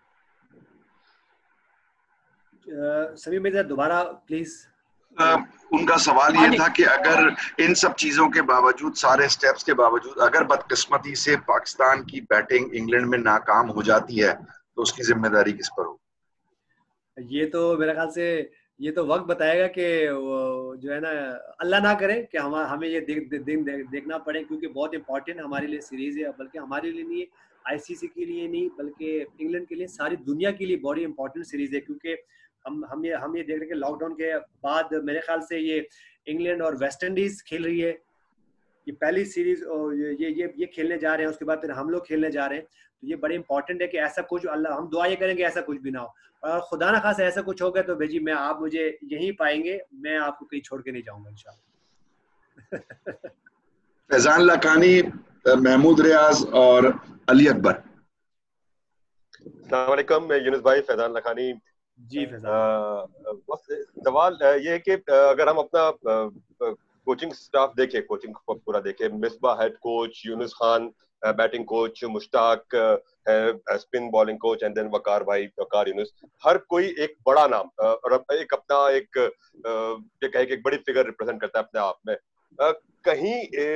सभी मिर्जा दोबारा प्लीज।
उनका सवाल ये था कि अगर इन सब चीजों के बावजूद, सारे स्टेप्स के बावजूद, अगर बदकिस्मती से पाकिस्तान की बैटिंग इंग्लैंड में नाकाम हो जाती है तो उसकी जिम्मेदारी किस पर होगी?
ये तो मेरे ख्याल से ये तो वक्त बताएगा कि वो जो है ना, अल्लाह ना करे कि हम हमें ये देख, दे, दे, दे, देखना पड़े, क्योंकि बहुत इंपॉर्टेंट हमारे लिए सीरीज है, बल्कि हमारे लिए नहीं, आईसीसी के लिए नहीं, बल्कि इंग्लैंड के लिए, सारी दुनिया के लिए बहुत इंपॉर्टेंट सीरीज है। क्योंकि हम हम ये हम ये देख रहे हैं कि लॉकडाउन के बाद मेरे ख्याल से ये इंग्लैंड और वेस्ट इंडीज खेल रही है, ये पहली सीरीज ये ये ये खेलने जा रहे हैं, उसके बाद फिर हम लोग खेलने जा रहे हैं। तो ये बड़े इंपॉर्टेंट है कि ऐसा कुछ, अल्लाह हम दुआ ये करेंगे ऐसा कुछ भी ना हो, और खुदा ना खासा ऐसा कुछ हो गया तो भेजी मैं आप मुझे यहीं पाएंगे, मैं आपको कहीं छोड़ के नहीं जाऊंगा इंशाल्लाह।
फैजान लाखानी, महमूद रियाज और अली अकबर।
अस्सलाम वालेकुम, मैं यूनुस भाई, फैजान लाखानी।
जी फैजान,
बस सवाल ये है कि अगर हम अपना कोचिंग स्टाफ देखें, कोचिंग पूरा देखें, Misbah head coach, Younis Khan batting coach, Mushtaq spin bowling coach, and then Waqar भाई, वकार यूनुस, हर कोई एक बड़ा नाम और एक अपना एक ये कहे कि एक बड़ी फिगर रिप्रेजेंट करता है अपने आप में। कहीं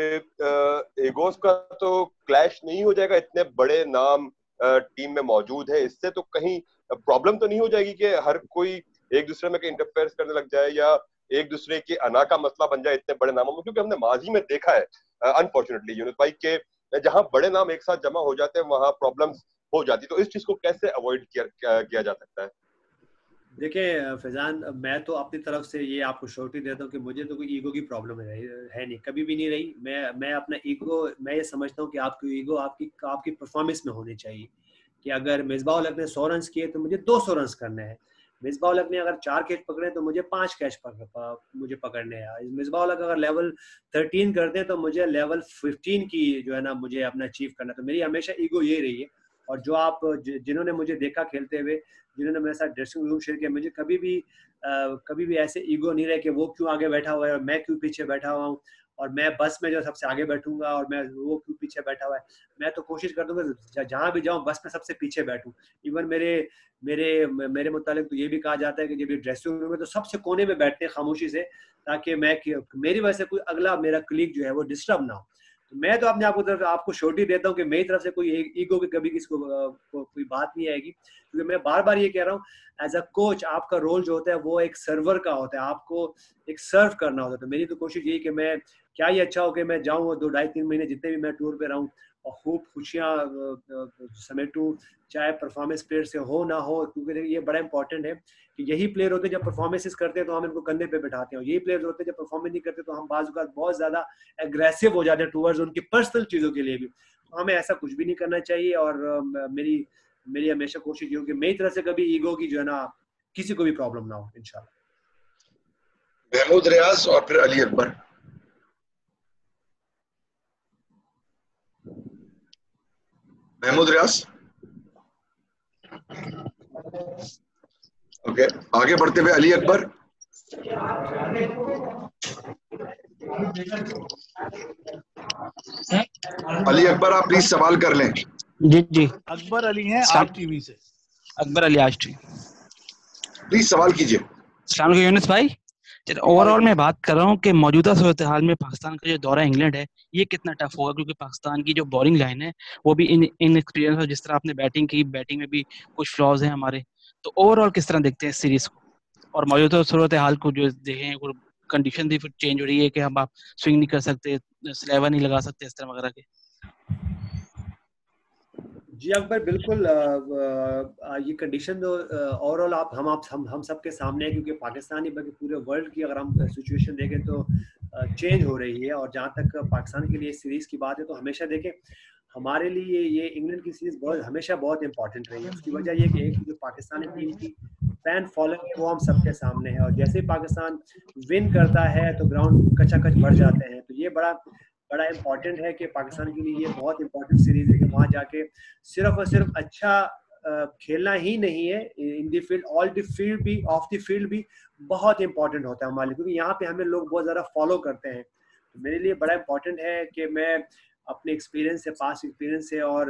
एगोस का तो क्लैश नहीं हो जाएगा? इतने बड़े नाम टीम में मौजूद है, इससे तो कहीं प्रॉब्लम तो नहीं हो जाएगी कि हर कोई एक दूसरे में इंटरफेयर करने लग जाए या एक दूसरे के अना का मसला बन जाए इतने बड़े नामों में? क्योंकि हमने माजी में देखा है अनफॉर्चुनेटली यूनुस भाई के जहां बड़े नाम एक साथ जमा हो जाते हैं वहां प्रॉब्लम्स हो जाती, तो इस चीज को कैसे अवॉइड किया किया जा सकता है?
देखिए फैजान, मैं तो अपनी तरफ से ये आपको श्योरिटी देता हूँ कि मुझे तो कोई ईगो की प्रॉब्लम है, है नहीं, कभी भी नहीं रही। मैं मैं अपना ईगो, मैं ये समझता हूँ कि आपकी ईगो आपकी आपकी परफॉर्मेंस में होनी चाहिए। कि अगर मिसबाह उल हक ने सौ रन किए तो मुझे दो सौ रन करने हैं, मिसबाह उल हक ने अगर चार कैच पकड़े तो मुझे पांच कैच पकड़ मुझे पकड़ने हैं, मिसबाह उल हक अगर लेवल थर्टीन करते हैं तो मुझे लेवल फिफ्टीन की जो है ना मुझे अपना अचीव करना। तो मेरी हमेशा ईगो ये रही है। और जो आप जिन्होंने मुझे देखा खेलते हुए, जिन्होंने मेरे साथ ड्रेसिंग रूम शेयर किया, मुझे कभी भी आ, कभी भी ऐसे ईगो नहीं रहे कि वो क्यों आगे बैठा हुआ है और मैं क्यों पीछे बैठा हुआ हूँ, और मैं बस में जो सबसे आगे बैठूंगा और मैं वो क्यों पीछे बैठा हुआ है। मैं तो कोशिश कर दूंगा जहाँ भी जाऊँ बस में सबसे पीछे बैठूं। इवन मेरे मेरे मेरे मुतालिक तो ये भी कहा जाता है कि जब ये ड्रेसिंग रूम में तो सबसे कोने में बैठते हैं खामोशी से, ताकि मैं मेरी वजह से कोई अगला मेरा कलीग जो है वो डिस्टर्ब ना हो। तो मैं तो अपने आप को तरफ आपको श्योरिटी देता हूँ कि मेरी तरफ से कोई ईगो की कभी किसी को, को कोई बात नहीं आएगी, क्योंकि मैं बार बार ये कह रहा हूँ एज अ कोच आपका रोल जो होता है वो एक सर्वर का होता है, आपको एक सर्व करना होता है। तो मेरी तो कोशिश यही कि मैं क्या ही अच्छा हो कि मैं जाऊँ दो ढाई तीन महीने जितने भी मैं टूर पे रहूँ और खूब खुशियाँ समेटूँ, चाहे परफॉर्मेंस प्लेयर से हो ना हो, क्योंकि ये बड़ा इंपॉर्टेंट है कि यही प्लेयर होते हैं जब परफॉर्मेंसेस करते हैं तो हम इनको कंधे पे बैठाते हैं, यही प्लेयर होते हैं जब परफॉर्मेंस नहीं करते तो हम बाज़ औक़ात बहुत ज़्यादा एग्रेसिव हो जाते हैं टूवर्ड्स उनकी पर्सनल चीज़ों के लिए भी। तो हमें ऐसा कुछ भी नहीं करना चाहिए और मेरी मेरी हमेशा कोशिश ये हो कि मेरी तरफ से कभी ईगो की जो है ना किसी को भी प्रॉब्लम ना हो इंशाल्लाह।
महमूद रियाज और फिर अली अकबर। Mahmood Riaz, okay okay. आगे बढ़ते हुए अली अकबर। अली अकबर आप प्लीज सवाल कर लें।
जी जी
अकबर अली हैं आज टीवी से।
अकबर अली आज टीवी,
प्लीज सवाल कीजिए।
अस्सलाम वालेकुम यूनुस भाई, ओवरऑल मैं बात कर रहा हूँ कि मौजूदा सूरत हाल में पाकिस्तान का जो दौरा इंग्लैंड है ये कितना टफ होगा, क्योंकि पाकिस्तान की जो बॉलिंग लाइन है वो भी इन इन एक्सपीरियंस है, जिस तरह आपने बैटिंग की, बैटिंग में भी कुछ फ्लॉज हैं हमारे। तो ओवरऑल किस तरह देखते हैं इस सीरीज को, और मौजूदा सूरत हाल को जो देखें, कंडीशन भी चेंज हो रही है कि हम आप स्विंग नहीं कर सकते, स्लेवर नहीं लगा सकते, इस तरह वगैरह के।
जी अकबर, बिल्कुल आ, आ, ये कंडीशन तो ओवरऑल आप हम आप हम हम सब के सामने है, क्योंकि पाकिस्तानी बल्कि पूरे वर्ल्ड की अगर हम सिचुएशन देखें तो चेंज हो रही है। और जहाँ तक पाकिस्तान के लिए सीरीज की बात है तो हमेशा देखें हमारे लिए ये इंग्लैंड की सीरीज बहुत हमेशा बहुत इंपॉर्टेंट रही है। उसकी वजह ये कि एक जो पाकिस्तानी टीम की फैन फॉलोइंग है वो हम सबके सामने है, और जैसे ही पाकिस्तान विन करता है तो ग्राउंड कचाकच भर जाते हैं। तो ये बड़ा बड़ा इम्पॉर्टेंट है कि पाकिस्तान के लिए ये बहुत इंपॉर्टेंट सीरीज है कि वहाँ जाके सिर्फ और सिर्फ अच्छा खेलना ही नहीं है, in the field all the field भी ऑफ द फील्ड भी बहुत इंपॉर्टेंट होता है हमारे लिए, क्योंकि यहाँ पे हमें लोग बहुत ज़्यादा फॉलो करते हैं। तो मेरे लिए बड़ा इंपॉर्टेंट है कि मैं अपने एक्सपीरियंस से, पास्ट एक्सपीरियंस से और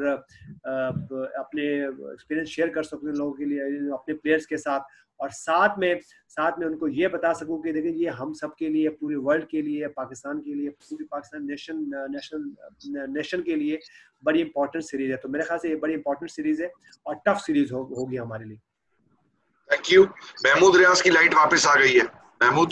अपने एक्सपीरियंस शेयर कर सकूँ लोगों के लिए, अपने प्लेयर्स के साथ, और साथ में साथ में उनको ये बता सकूं कि देखिए ये हम सब के लिए, पूरे वर्ल्ड के लिए, पाकिस्तान के लिए, पूरी पाकिस्तान नेशन नेशनल नेशन के लिए बड़ी इंपॉर्टेंट सीरीज है। तो मेरे ख्याल से ये बड़ी इंपॉर्टेंट सीरीज है और टफ सीरीज हो, होगी हमारे लिए।
Thank you. महमूद रियाज की लाइट वापस आ गई है। महमूद।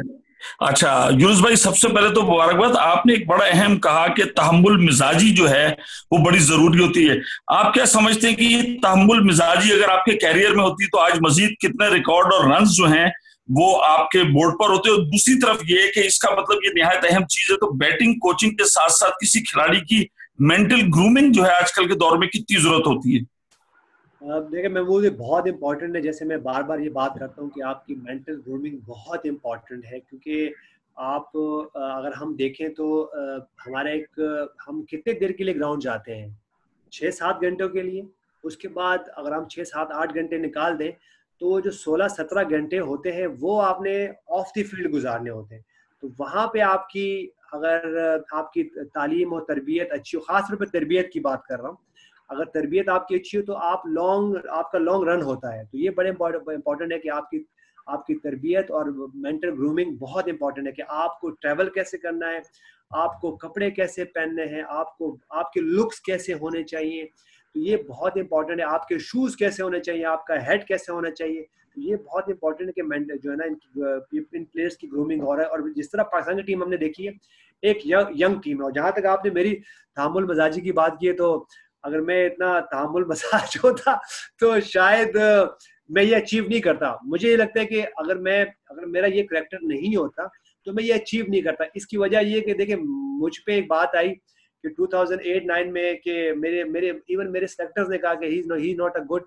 अच्छा यूनुस भाई, सबसे पहले तो मुबारकबाद, आपने एक बड़ा अहम कहा कि तहम्मुल मिजाजी जो है वो बड़ी जरूरी होती है। आप क्या समझते हैं कि ये तहम्मुल मिजाजी अगर आपके कैरियर में होती तो आज मजीद कितने रिकॉर्ड और रन जो हैं वो आपके बोर्ड पर होते? और दूसरी तरफ ये है कि इसका मतलब ये निहायत अहम चीज है, तो बैटिंग कोचिंग के साथ साथ किसी खिलाड़ी की मेंटल ग्रूमिंग जो है आजकल के दौर में कितनी जरूरत होती है?
देखिए महमूद, ये बहुत इंपॉर्टेंट है। जैसे मैं बार बार ये बात करता हूँ कि आपकी मेंटल ग्रूमिंग बहुत इंपॉर्टेंट है, क्योंकि आप अगर हम देखें तो हमारा एक हम कितने देर के लिए ग्राउंड जाते हैं, छः सात घंटों के लिए। उसके बाद अगर हम छः सात आठ घंटे निकाल दें तो जो सोलह सत्रह घंटे होते हैं वो आपने ऑफ द फील्ड गुजारने होते हैं। तो वहाँ पे आपकी अगर आपकी तालीम और तरबियत अच्छी हो, ख़ास तौर पर तरबियत की बात कर रहा हूँ, अगर तरबियत आपकी अच्छी हो तो आप लॉन्ग आपका लॉन्ग रन होता है। तो ये बड़े इंपॉर्टेंट है कि आपकी आपकी तरबियत और मेंटल ग्रूमिंग बहुत इंपॉर्टेंट है कि आपको ट्रैवल कैसे करना है, आपको कपड़े कैसे पहनने हैं, आपको आपके लुक्स कैसे होने चाहिए। तो ये बहुत इंपॉर्टेंट है। आपके शूज़ कैसे होने चाहिए, आपका हेड कैसे होना चाहिए। तो ये बहुत इंपॉर्टेंट है कि मेंटल जो है ना इन प्लेयर्स की ग्रूमिंग हो रहा है। और जिस तरह पाकिस्तान की टीम हमने देखी है, एक यंग यंग टीम है। और जहाँ तक आपने मेरी तहम्मुल मिजाजी की बात की है, तो अगर मैं इतना तहम्मुल मिजाज होता तो शायद मैं ये अचीव नहीं करता। मुझे ये लगता है कि अगर मैं अगर मेरा ये करैक्टर नहीं होता तो मैं ये अचीव नहीं करता। इसकी वजह ये कि देखिए मुझ पे एक बात आई कि दो हज़ार आठ नौ में कि मेरे मेरे इवन मेरे सेलेक्टर्स ने कहा कि he is he is not a good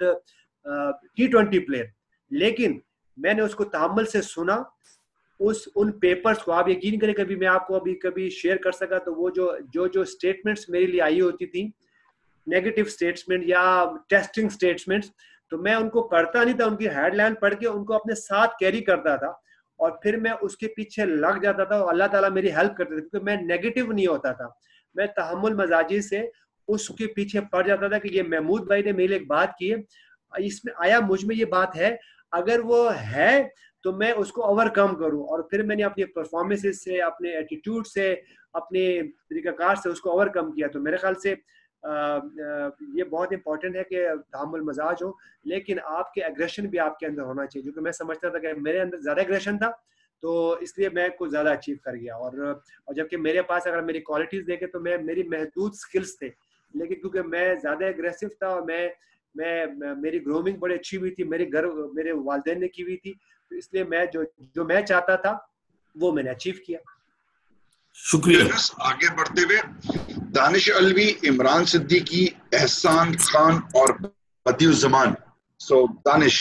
T twenty player, लेकिन मैंने उसको तहम्मुल से सुना। उस उन पेपर्स को आप यकीन करें, कभी मैं आपको अभी कभी शेयर कर सका तो वो जो जो जो स्टेटमेंट्स मेरे लिए आई होती थी, नेगेटिव स्टेटमेंट या टेस्टिंग स्टेटमेंट्स, तो मैं उनको पढ़ता नहीं था, उनकी हेडलाइन पढ़ के उनको अपने साथ कैरी करता था और फिर मैं उसके पीछे लग जाता था और अल्लाह ताला मेरी हेल्प करते थे, क्योंकि मैं नेगेटिव नहीं होता था। मैं तहम्मुल मजाजी से उसके पीछे पड़ जाता था कि ये महमूद भाई ने मेरे एक बात की है, इसमें आया मुझ में ये बात है, अगर वो है तो मैं उसको ओवरकम करूं, और फिर मैंने अपनी परफॉर्मेंसेस से, अपने एटीट्यूड से, अपने तरीकाकार से उसको ओवरकम किया। तो मेरे ख्याल से आ, आ, ये बहुत इंपॉर्टेंट है कि तहम्मुल मजाज हो, लेकिन आपके एग्रेशन भी आपके अंदर होना चाहिए, क्योंकि मैं समझता था कि मेरे अंदर ज़्यादा एग्रेशन था, तो इसलिए मैं कुछ ज़्यादा अचीव कर गया। और और जबकि मेरे पास अगर मेरी क्वालिटीज़ देखें तो मैं मेरी महदूद स्किल्स थे, लेकिन क्योंकि मैं ज़्यादा एग्रेसिव था और मैं मैं मेरी ग्रूमिंग बड़ी अच्छी हुई थी, मेरे घर मेरे वालिदैन ने की हुई थी, तो इसलिए मैं जो जो मैं चाहता था वो मैंने अचीव किया।
शुक्रिया।
आगे बढ़ते हुए दानिश अलवी, इमरान सिद्दीकी, एहसान खान और बदियुज़्ज़मान। सो दानिश।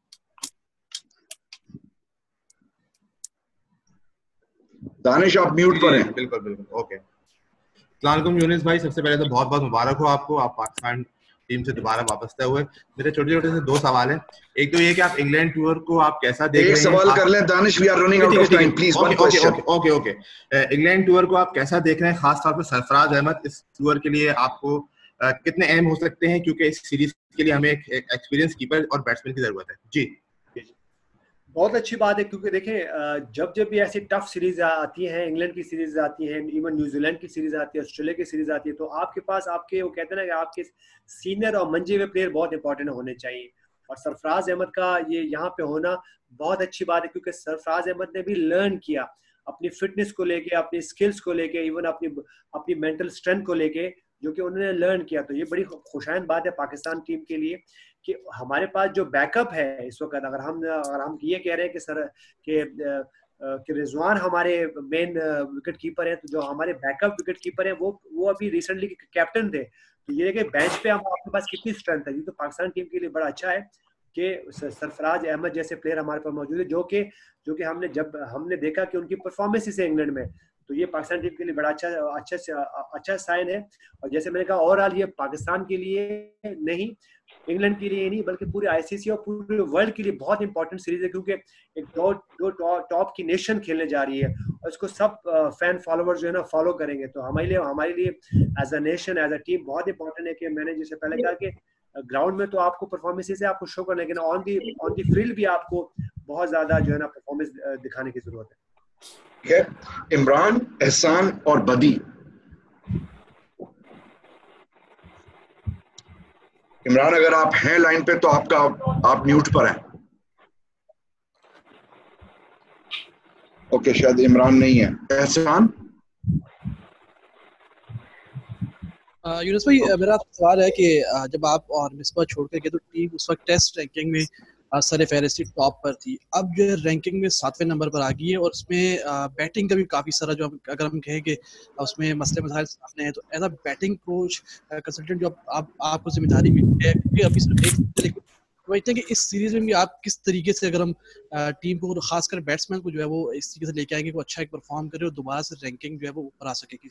दानिश आप म्यूट पर हैं।
बिल्कुल बिल्कुल ओके। अस्सलाम वालेकुम यूनिस भाई, सबसे पहले तो बहुत बहुत मुबारक हो आपको, आप पाकिस्तान टीम से दोबारा वापस आए हुए। मेरे छोटे छोटे से दो सवाल हैं। एक तो ये कि आप इंग्लैंड टूर को आप कैसा देख रहे हैं?
एक सवाल कर लें Danish, we are running out of time, please one question.
Okay okay England tour को आप कैसा देख रहे हैं, खास तौर पर सरफराज अहमद इस टूर के लिए आपको uh, कितने अहम हो सकते हैं, क्योंकि इस सीरीज के लिए हमें एक एक्सपीरियंस कीपर और बैट्समैन की जरूरत है। जी
बहुत अच्छी बात है, क्योंकि देखें जब जब भी ऐसी टफ सीरीज आती हैं, इंग्लैंड की सीरीज आती हैं, इवन न्यूजीलैंड की सीरीज आती है, ऑस्ट्रेलिया की सीरीज आती है, तो आपके पास आपके वो कहते हैं ना कि आपके सीनियर और मंजे हुए प्लेयर बहुत इंपॉर्टेंट होने चाहिए, और सरफराज अहमद का ये यहाँ पे होना बहुत अच्छी बात है, क्योंकि सरफराज अहमद ने भी लर्न किया अपनी फिटनेस को लेके, अपनी स्किल्स को लेके, इवन अपनी अपनी मेंटल स्ट्रेंथ को लेके, जो कि उन्होंने लर्न किया। तो ये बड़ी खुशाइन बात है पाकिस्तान टीम के लिए कि हमारे पास जो बैकअप है इस वक्त, अगर हम अगर हम ये कह रहे हैं कि सर कि कि रिजवान हमारे मेन विकेट कीपर हैं, तो जो हमारे बैकअप विकेट कीपर हैं वो वो अभी रिसेंटली कैप्टन थे, तो ये कि बेंच पे हम आपके पास कितनी स्ट्रेंथ है। ये तो पाकिस्तान टीम के लिए बड़ा अच्छा है कि सरफराज अहमद जैसे प्लेयर हमारे पास मौजूद है, जो कि जो कि हमने जब हमने देखा कि उनकी परफॉर्मेंस है इंग्लैंड में, तो ये पाकिस्तान टीम के लिए बड़ा अच्छा अच्छा अच्छा साइन है। और जैसे मैंने कहा ओवरऑल ये पाकिस्तान के लिए नहीं, इंग्लैंड के लिए नहीं, बल्कि पूरे आईसीसी और पूरे वर्ल्ड के लिए बहुत इंपॉर्टेंट सीरीज है, क्योंकि एक दो दो टॉप की नेशन खेलने जा रही है और इसको सब फैन फॉलोअर्स जो है ना फॉलो करेंगे। तो हमारे लिए हमारे लिए as a nation, as a team बहुत इंपॉर्टेंट है कि मैंने जैसे पहले कहा कि ग्राउंड में तो आपको परफॉर्मेंस से आपको शो करना है, लेकिन on the on the field भी आपको बहुत ज्यादा जो है ना परफॉर्मेंस दिखाने की जरूरत है।
ठीक है, इमरान, एहसान और बदी। इमरान अगर आप हैं लाइन पे तो आपका आप म्यूट पर हैं। ओके, शायद इमरान नहीं है। एहसान।
यूनुस भाई, मेरा सवाल है कि जब आप और मिसबा छोड़ कर गए तो टीम उस वक्त टेस्ट रैंकिंग में सर फहरिस्त टॉप पर थी, अब जो है रैंकिंग में सातवें नंबर पर आ गई है, और उसमें बैटिंग का भी काफ़ी सारा जो अगर हम कहें कि उसमें मसले मसाइल सामने हैं, तो as a batting coach consultant जो आप आपको जिम्मेदारी मिली है, क्योंकि अभी सिर्फ एक समझते हैं कि इस सीरीज में भी आप किस तरीके से अगर हम टीम को खासकर बैट्समैन को जो है वो इस तरीके से लेके आएंगे वो अच्छा एक परफॉर्म करे और दोबारा से रैंकिंग जो है वो ऊपर आ सकेगी।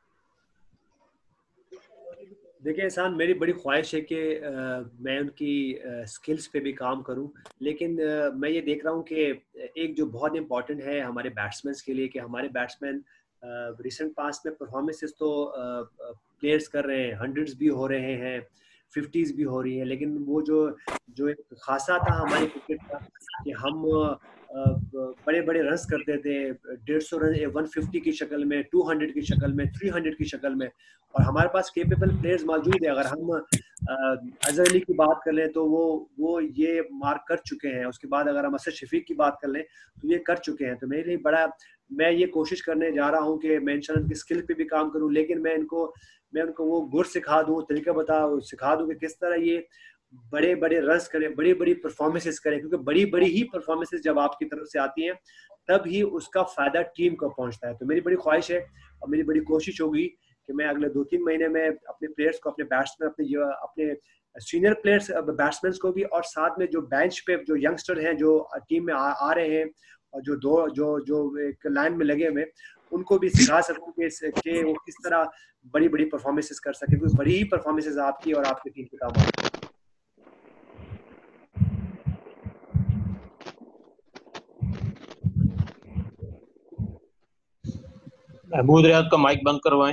देखिए एहसान, मेरी बड़ी ख्वाहिश है कि आ, मैं उनकी स्किल्स पे भी काम करूं, लेकिन आ, मैं ये देख रहा हूं कि एक जो बहुत इंपॉर्टेंट है हमारे बैट्समैन के लिए कि हमारे बैट्समैन रिसेंट पास में परफॉर्मेंसेस तो प्लेयर्स कर रहे हैं, हंड्रेड्स भी हो रहे हैं, फिफ्टीज भी हो रही है, लेकिन वो जो जो एक खासा था हमारे क्रिकेट का कि हम बड़े बड़े रन्स करते थे, डेढ़ सौ रन वन फिफ्टी की शक्ल में, टू हंड्रेड की शक्ल में, थ्री हंड्रेड की शक्ल में, और हमारे पास केपेबल प्लेयर्स मौजूद है। अगर हम अजहर अली की बात कर लें तो वो वो ये मार्क कर चुके हैं, उसके बाद अगर हम असद शफीक की बात कर लें तो ये कर चुके हैं। तो मेरे लिए बड़ा मैं ये कोशिश करने जा रहा हूँ कि मैं इंशाल्लाह उनकी स्किल पे भी काम करूँ, लेकिन मैं इनको मैं उनको वो गुर सिखा दूँ, तरीका बता सिखा दूँ कि किस तरह ये बड़े बड़े रन्स करें, बड़ी बड़ी परफॉर्मेंसेस करें, क्योंकि बड़ी बड़ी ही परफॉर्मेंसेस जब आपकी तरफ से आती हैं तब ही उसका फायदा टीम को पहुंचता है। तो मेरी बड़ी ख्वाहिश है और मेरी बड़ी कोशिश होगी कि मैं अगले दो तीन महीने में अपने प्लेयर्स को, अपने बैट्समैन, अपने अपने सीनियर प्लेयर्स बैट्समैन को भी, और साथ में जो बेंच पे जो यंगस्टर हैं जो टीम में आ, आ रहे हैं और जो दो जो जो एक लाइन में लगे हुए, उनको भी सिखा सकूं कि, कि वो किस तरह बड़ी बड़ी परफॉर्मेंसेस कर सके, क्योंकि बड़ी ही परफॉर्मेंसेस आपकी और आपकी टीम के काम आती है।
महमूद रियाद का माइक बंद करवाएं।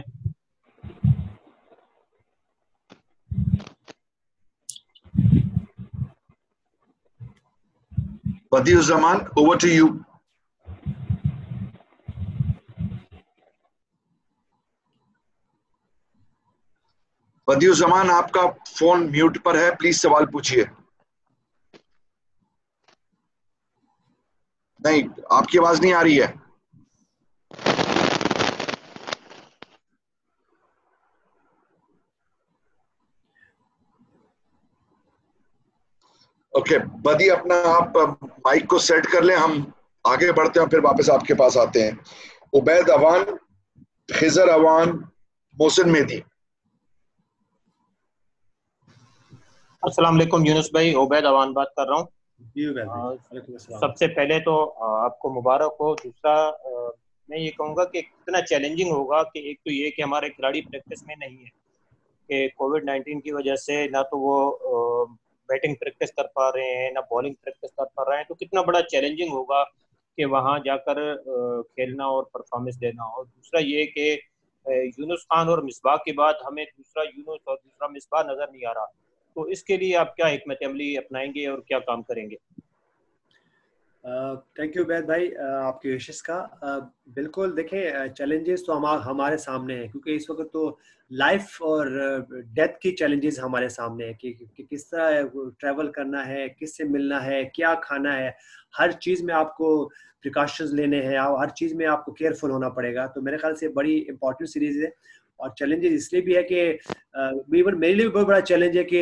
Badiuzzzaman, over to you. बदियुज़्ज़मान, आपका फोन म्यूट पर है, प्लीज सवाल पूछिए। नहीं, आपकी आवाज नहीं आ रही है। ओके okay, बदी अपना आप माइक को सेट कर लें, हम आगे बढ़ते हैं फिर वापस आपके पास आते हैं। उबैद अवान, खिजर अवान, मोहसिन मेहदी।
अस्सलाम वालेकुम यूनुस भाई, उबैद अवान बात कर रहा हूँ। सबसे पहले तो आपको मुबारक हो। दूसरा मैं ये कहूँगा कि कितना चैलेंजिंग होगा कि एक तो ये कि हमारे खिलाड़ी प्रैक्टिस में नहीं है कि कोविड नाइन्टीन की वजह से ना तो वो बैटिंग प्रैक्टिस कर पा रहे हैं ना बॉलिंग प्रैक्टिस कर पा रहे हैं, तो कितना बड़ा चैलेंजिंग होगा कि वहाँ जाकर खेलना और परफॉर्मेंस देना। और दूसरा ये कि यूनुस खान और मिसबाह के बाद हमें दूसरा यूनुस और दूसरा मिसबाह नज़र नहीं आ रहा, तो इसके लिए आप क्या हिकमत अमली अपनाएंगे और क्या काम करेंगे?
थैंक यू बैद भाई, uh, आपकी विशेष का। uh, बिल्कुल देखें, चैलेंजेस तो हम हमारे सामने हैं, क्योंकि इस वक्त तो लाइफ और डेथ uh, की चैलेंजेस हमारे सामने है कि, कि किस तरह ट्रैवल करना है, किससे मिलना है, क्या खाना है, हर चीज़ में आपको प्रिकॉशंस लेने हैं, हर चीज़ में आपको केयरफुल होना पड़ेगा। तो मेरे ख्याल से बड़ी इंपॉर्टेंट सीरीज है। और चैलेंजेस इसलिए भी है कि इवन मेरे लिए भी बहुत बड़ा चैलेंज है कि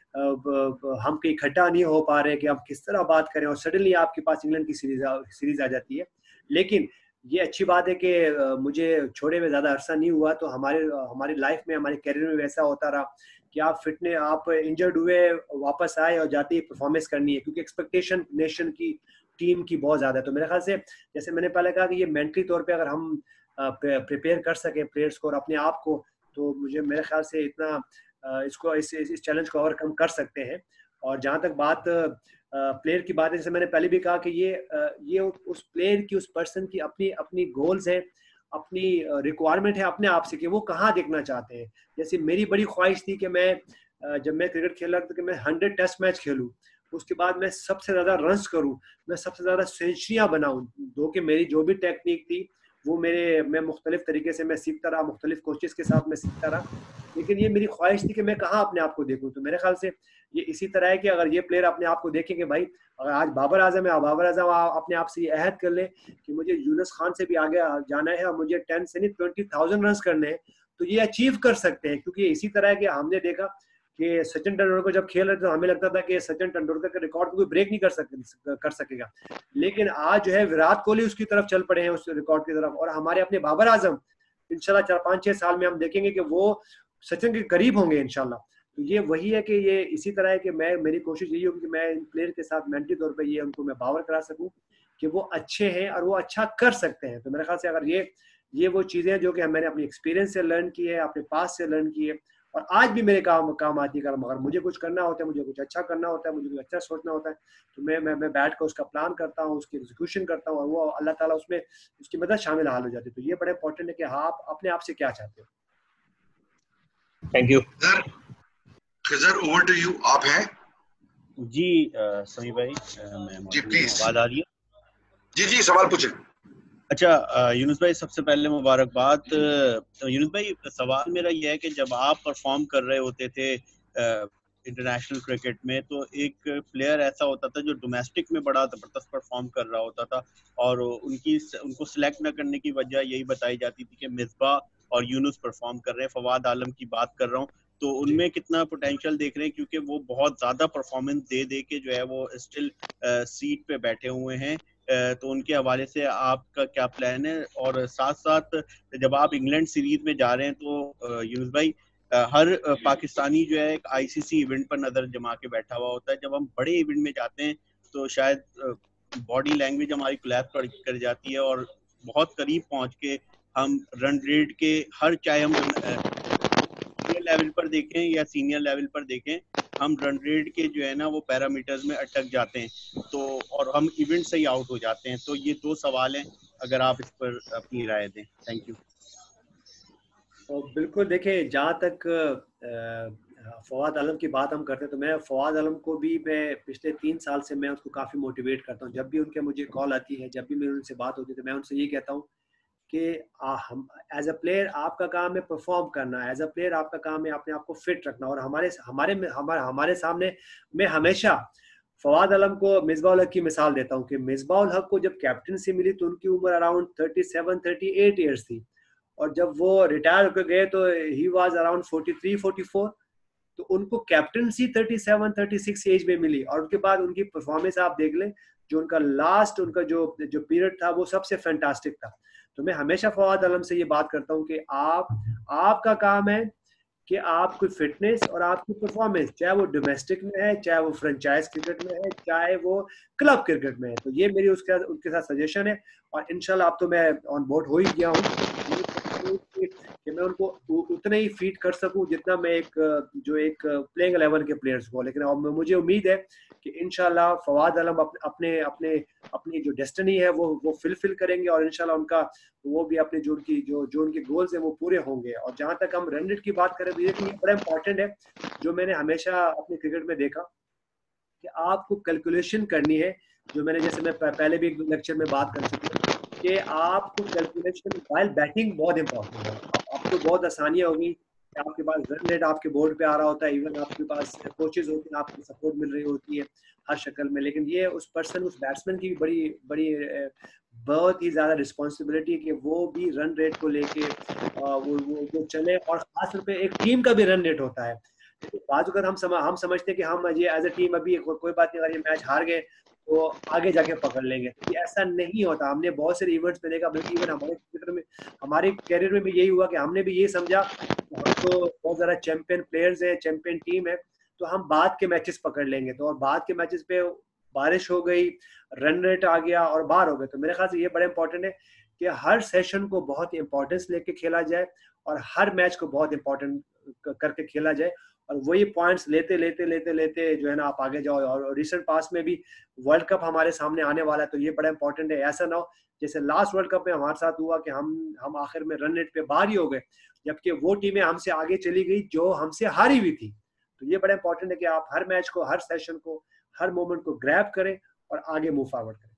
हम कहीं इकट्ठा नहीं हो पा रहे कि हम किस तरह बात करें, और सडनली आपके पास इंग्लैंड की सीरीज सीरीज आ जाती है। लेकिन ये अच्छी बात है कि मुझे छोड़े में ज़्यादा अरसा नहीं हुआ, तो हमारे हमारी लाइफ में, हमारे कैरियर में वैसा होता रहा कि आप फिटने आप इंजर्ड हुए, वापस आए और जाते ही परफॉर्मेंस करनी है, क्योंकि एक्सपेक्टेशन नेशन की, टीम की बहुत ज़्यादा है। तो मेरे ख्याल से जैसे मैंने पहले कहा कि ये मेंटली तौर पे अगर हम प्रिपेयर कर सके प्लेयर्स को और अपने आप को, तो मुझे मेरे ख्याल से इतना इसको इस इस चैलेंज को ओवरकम कर सकते हैं। और जहाँ तक बात प्लेयर की बात है, जैसे मैंने पहले भी कहा कि ये ये उस प्लेयर की, उस पर्सन की अपनी अपनी गोल्स है, अपनी रिक्वायरमेंट है अपने आप से कि वो कहाँ देखना चाहते हैं। जैसे मेरी बड़ी ख्वाहिश थी कि मैं जब मैं क्रिकेट खेल रहा था कि मैं हंड्रेड टेस्ट मैच खेलूँ, उसके बाद मैं सबसे ज़्यादा रन्स करूँ, मैं सबसे ज़्यादा सेंचुरियाँ बनाऊँ। दो कि मेरी जो भी टेक्निक थी वो मेरे मैं मुख्तलिफ तरीके से मैं सीखता रहा, मुख्तलिफ कोचेस के साथ मैं सीखता रहा, लेकिन ये मेरी ख्वाहिश थी कि मैं कहाँ अपने आप को देखूँ। तो मेरे ख्याल से ये इसी तरह है कि अगर ये प्लेयर अपने आप को देखें कि भाई अगर आज बाबर आजम है, बाबर आजम अपने आप से ये अहद कर ले कि मुझे यूनुस खान से भी आगे जाना है और मुझे टेन से नहीं ट्वेंटी थाउजेंड रन करने हैं, तो ये अचीव कर सकते हैं। क्योंकि इसी तरह है कि हमने देखा कि सचिन तेंदुलकर जब खेल रहे थे तो हमें लगता था कि सचिन तेंदुलकर के रिकॉर्ड को कोई ब्रेक नहीं कर सके कर सकेगा, लेकिन आज जो है विराट कोहली उसकी तरफ चल पड़े हैं, उस रिकॉर्ड की तरफ। और हमारे अपने बाबर आजम इंशाल्लाह चार पाँच छह साल में हम देखेंगे कि वो सचिन के करीब होंगे इंशाल्लाह। तो ये वही है कि ये इसी तरह है कि मैं मेरी कोशिश यही होगी कि मैं इन प्लेयर के साथ मेंटली तौर पर ये उनको मैं बावर करा सकूँ कि वो अच्छे हैं और वो अच्छा कर सकते हैं। तो मेरे ख्याल से अगर ये ये वो चीज़ें जो कि मैंने अपनी एक्सपीरियंस से लर्न की है, अपने पास से लर्न की है और आज भी मेरे काम काम आती है। अगर मुझे कुछ करना होता है, मुझे कुछ अच्छा करना होता है, मुझे कुछ अच्छा सोचना होता है, तो मैं मैं मैं बैठ कर उसका प्लान करता हूँ, उसकी एग्जीक्यूशन करता हूँ और वो अल्लाह ताला उसमें उसकी मदद शामिल हाल हो जाती है। तो ये बड़ा इंपॉर्टेंट है कि हाँ आप अपने आप से क्या चाहते हो।
Thank you
Khizar, over to you. आप हैं
जी समी भाई, मैं
जी प्लीज।
आवाज आ रही है?
जी जी सवाल पूछे।
अच्छा यूनुस भाई, सबसे पहले मुबारकबाद। यूनुस भाई, सवाल मेरा ये है कि जब आप परफॉर्म कर रहे होते थे इंटरनेशनल क्रिकेट में, तो एक प्लेयर ऐसा होता था जो डोमेस्टिक में बड़ा ज़बरदस्त परफॉर्म कर रहा होता था और उनकी उनको सिलेक्ट न करने की वजह यही बताई जाती थी कि मिसबाह और यूनुस परफॉर्म कर रहे हैं। फवाद आलम की बात कर रहा हूँ, तो उनमें कितना पोटेंशियल देख रहे हैं, क्योंकि वो बहुत ज़्यादा परफॉर्मेंस दे दे के जो है वो स्टिल सीट पे बैठे हुए हैं। तो उनके हवाले से आपका क्या प्लान है? और साथ साथ जब आप इंग्लैंड सीरीज में जा रहे हैं तो यूनुस भाई, हर पाकिस्तानी जो है एक आईसीसी इवेंट पर नजर जमा के बैठा हुआ होता है। जब हम बड़े इवेंट में जाते हैं तो शायद बॉडी लैंग्वेज हमारी कोलैप्स कर जाती है और बहुत करीब पहुंच के हम रन रेट के हर, चाहे हम सीनियर लेवल पर देखें या सीनियर लेवल पर देखें, हम रन रेट के जो है ना वो पैरामीटर्स में अटक जाते हैं, तो और हम इवेंट से ही आउट हो जाते हैं। तो ये दो सवाल हैं, अगर आप इस पर अपनी राय दें। Thank you.
तो बिल्कुल देखिए, जहाँ तक फवाद आलम की बात हम करते हैं तो मैं फवाद आलम को भी मैं पिछले तीन साल से मैं उसको काफ़ी मोटिवेट करता हूँ। जब भी उनके मुझे कॉल आती है, जब भी मेरी उनसे बात होती है तो मैं उनसे ये कहता हूँ कि आ, हम एज अ प्लेयर आपका काम है परफॉर्म करना, एज अ प्लेयर आपका काम है अपने आप को फिट रखना। और हमारे हमारे हमारे हमारे सामने मैं हमेशा फवाद आलम को मिसबाह उल हक की मिसाल देता हूँ कि मिसबाह उल हक को जब कैप्टनसी मिली तो उनकी उम्र around thirty seven thirty eight years थी, और जब वो रिटायर होकर गए तो he was around forty three forty four. तो उनको captaincy thirty seven thirty six age में मिली, और उसके बाद उनकी परफॉर्मेंस आप देख लें, जो उनका लास्ट उनका जो जो पीरियड था वो सबसे फैंटास्टिक था। तो मैं हमेशा फवाद आलम से ये बात करता हूँ कि आप आपका काम है कि आपकी फिटनेस और आपकी परफॉर्मेंस, चाहे वो डोमेस्टिक में है, चाहे वो फ्रेंचाइज क्रिकेट में है, चाहे वो क्लब क्रिकेट में है। तो ये मेरी उसके साथ उनके साथ सजेशन है, और इंशाल्लाह अब तो मैं ऑन बोर्ड हो ही गया हूँ कि मैं उनको उतने ही फीड कर सकूं जितना मैं एक जो एक प्लेइंग इलेवन के प्लेयर्स को। लेकिन अब मुझे उम्मीद है कि इंशाल्लाह फवाद आलम अपने अपने अपनी जो डेस्टिनी है वो वो फिलफिल करेंगे, और इंशाल्लाह उनका वो भी अपने जो उनकी जो जो उनके गोल्स हैं वो पूरे होंगे। और जहां तक हम रन रेट की बात करें तो ये बड़ा इंपॉर्टेंट है, जो मैंने हमेशा अपने क्रिकेट में देखा कि आपको कैलकुलेशन करनी है। जो मैंने जैसे मैं पहले भी एक लेक्चर में बात कर चुका हूँ कि आपको कैलकुलेशन वाइल बैटिंग बहुत इंपॉर्टेंट है। आपको बहुत आसानियां होगी कि आपके पास रन रेट आपके बोर्ड पे आ रहा होता है, इवन आपके पास कोचेज होते हैं, आपको सपोर्ट मिल रही होती है हर शक्ल में। लेकिन ये उस पर्सन उस बैट्समैन की बड़ी बड़ी बहुत ही ज़्यादा रिस्पॉन्सिबिलिटी है कि वो भी रन रेट को लेके वो वो वो चले, और खास तौर पे एक टीम का भी रन रेट होता है। बात अगर हम सम, हम समझते हैं कि हम ये एज ए टीम अभी को, कोई बात नहीं, अगर ये मैच हार गए तो आगे जाके पकड़ लेंगे, तो ये ऐसा नहीं होता। हमने बहुत सारे इवेंट्स में देखा, बल्कि इवन हमारे क्रिकेट में हमारे कैरियर में भी यही हुआ कि हमने भी ये समझा कि हम तो बहुत ज़्यादा चैंपियन प्लेयर्स हैं, चैंपियन टीम है, तो हम बाद के मैचेस पकड़ लेंगे। तो और बाद के मैचेस पे बारिश हो गई, रन रेट आ गया और बाहर हो गए। तो मेरे ख्याल से ये बड़ा इंपॉर्टेंट है कि हर सेशन को बहुत इंपॉर्टेंस लेके खेला जाए और हर मैच को बहुत इंपॉर्टेंट करके खेला जाए, और वही पॉइंट्स लेते लेते लेते लेते जो है ना आप आगे जाओ। और रिसेंट पास में भी वर्ल्ड कप हमारे सामने आने वाला है, तो ये बड़ा इंपॉर्टेंट है। ऐसा ना हो जैसे लास्ट वर्ल्ड कप में हमारे साथ हुआ कि हम हम आखिर में रन रेट पे बाहर ही हो गए, जबकि वो टीमें हमसे आगे चली गई जो हमसे हारी हुई थी। तो ये बड़ा इंपॉर्टेंट है कि आप हर मैच को, हर सेशन को, हर मोमेंट को ग्रैब करें और आगे मूव फॉरवर्ड करें।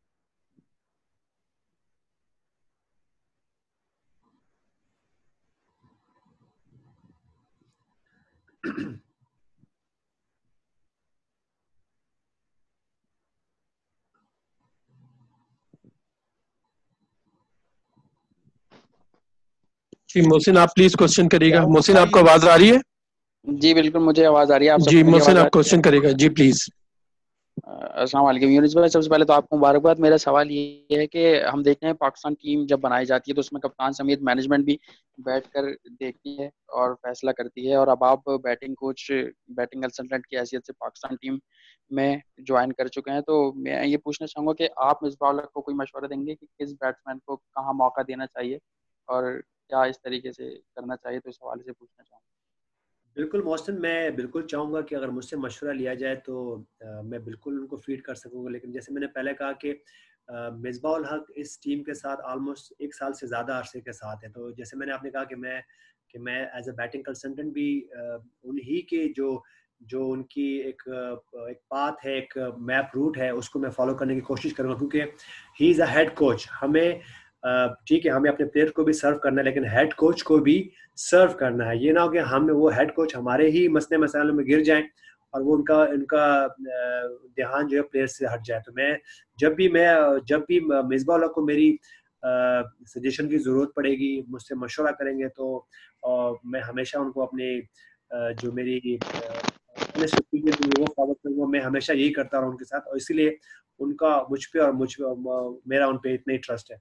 जी मोहसिन, आप प्लीज क्वेश्चन करिएगा। मोहसिन, आपको आवाज आ रही है?
जी बिल्कुल, मुझे आवाज आ रही है। आप
जी मोहसिन, आप क्वेश्चन करिएगा जी प्लीज।
अस्सलाम वालेकुम यूनुस भाई, सबसे पहले तो आपको मुबारकबाद। मेरा सवाल ये है कि हम देखते हैं पाकिस्तान टीम जब बनाई जाती है तो उसमें कप्तान समेत मैनेजमेंट भी बैठकर देखती है और फैसला करती है, और अब आप बैटिंग कोच, बैटिंग कंसल्टेंट की हैसियत से पाकिस्तान टीम में ज्वाइन कर चुके हैं। तो मैं ये पूछना चाहूँगा कि आप मिसबाह उल हक को कोई मशवरा देंगे कि किस बैट्समैन को कहाँ मौका देना चाहिए और क्या इस तरीके से करना चाहिए? तो इस हवाले से पूछना चाहूँगा।
बिल्कुल मोहसिन, मैं बिल्कुल चाहूँगा कि अगर मुझसे मशवरा लिया जाए तो आ, मैं बिल्कुल उनको फीड कर सकूँगा। लेकिन जैसे मैंने पहले कहा कि मिसबाह उल हक इस टीम के साथ ऑलमोस्ट एक साल से ज़्यादा अरसे के साथ है। तो जैसे मैंने आपने कहा कि मैं कि मैं एज अ बैटिंग कंसल्टेंट भी उन्हीं के जो जो उनकी एक एक पाथ है, एक मैप रूट है, उसको मैं फॉलो करने की कोशिश करूँगा, क्योंकि he is a head coach. हमें ठीक है, हमें अपने प्लेयर को भी सर्व करना है, लेकिन हेड कोच को भी सर्व करना है। ये ना हो कि हम वो हेड कोच हमारे ही मसले मसालों में गिर जाएं और वो उनका उनका ध्यान जो है प्लेयर से हट जाए। तो मैं जब भी मैं जब भी मिसबाह उल हक को मेरी सजेशन की ज़रूरत पड़ेगी, मुझसे मशवरा करेंगे, तो आ, मैं हमेशा उनको अपने आ, जो मेरी वो फॉलो करूँगा। मैं हमेशा यही करता रहा उनके साथ, और इसीलिए उनका मुझ पे और मुझ मेरा उन पे इतना ही ट्रस्ट है।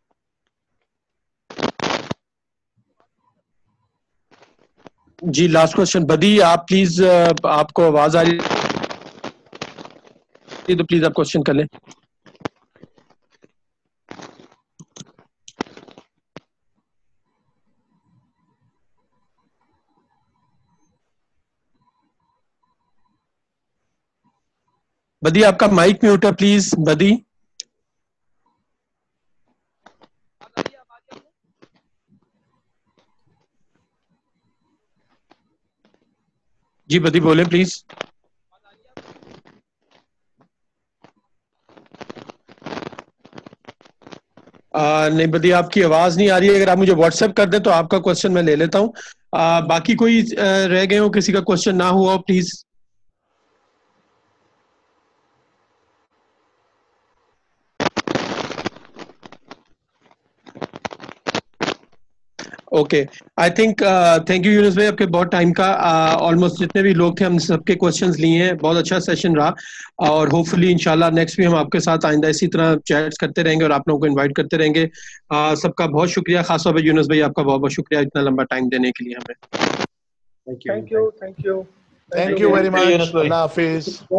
जी लास्ट क्वेश्चन बदी, आप प्लीज, आपको आवाज आ रही है तो प्लीज आप क्वेश्चन कर लें। बदी, आपका माइक म्यूट है, प्लीज बदी। जी बदी बोले प्लीज। आ, नहीं बदी आपकी आवाज नहीं आ रही है, अगर आप मुझे व्हाट्सएप कर दें तो आपका क्वेश्चन मैं ले लेता हूँ। बाकी कोई आ, रह गए हो, किसी का क्वेश्चन ना हुआ please. Okay, I think thank you Younis भाई, आपके बहुत टाइम का ऑलमोस्ट uh, जितने भी लोग थे हम सबके क्वेश्चंस लिए हैं, बहुत अच्छा सेशन रहा और होपफुली इंशाल्लाह नेक्स्ट भी हम आपके साथ आइंदा इसी तरह चैट्स करते रहेंगे और आप लोगों को इनवाइट करते रहेंगे। uh, सबका बहुत शुक्रिया, खासतौर पर यूनुस भाई आपका बहुत बहुत शुक्रिया इतना लंबा टाइम देने के लिए हमें।
Thank you thank you
thank you very much, अल्लाह हाफिज।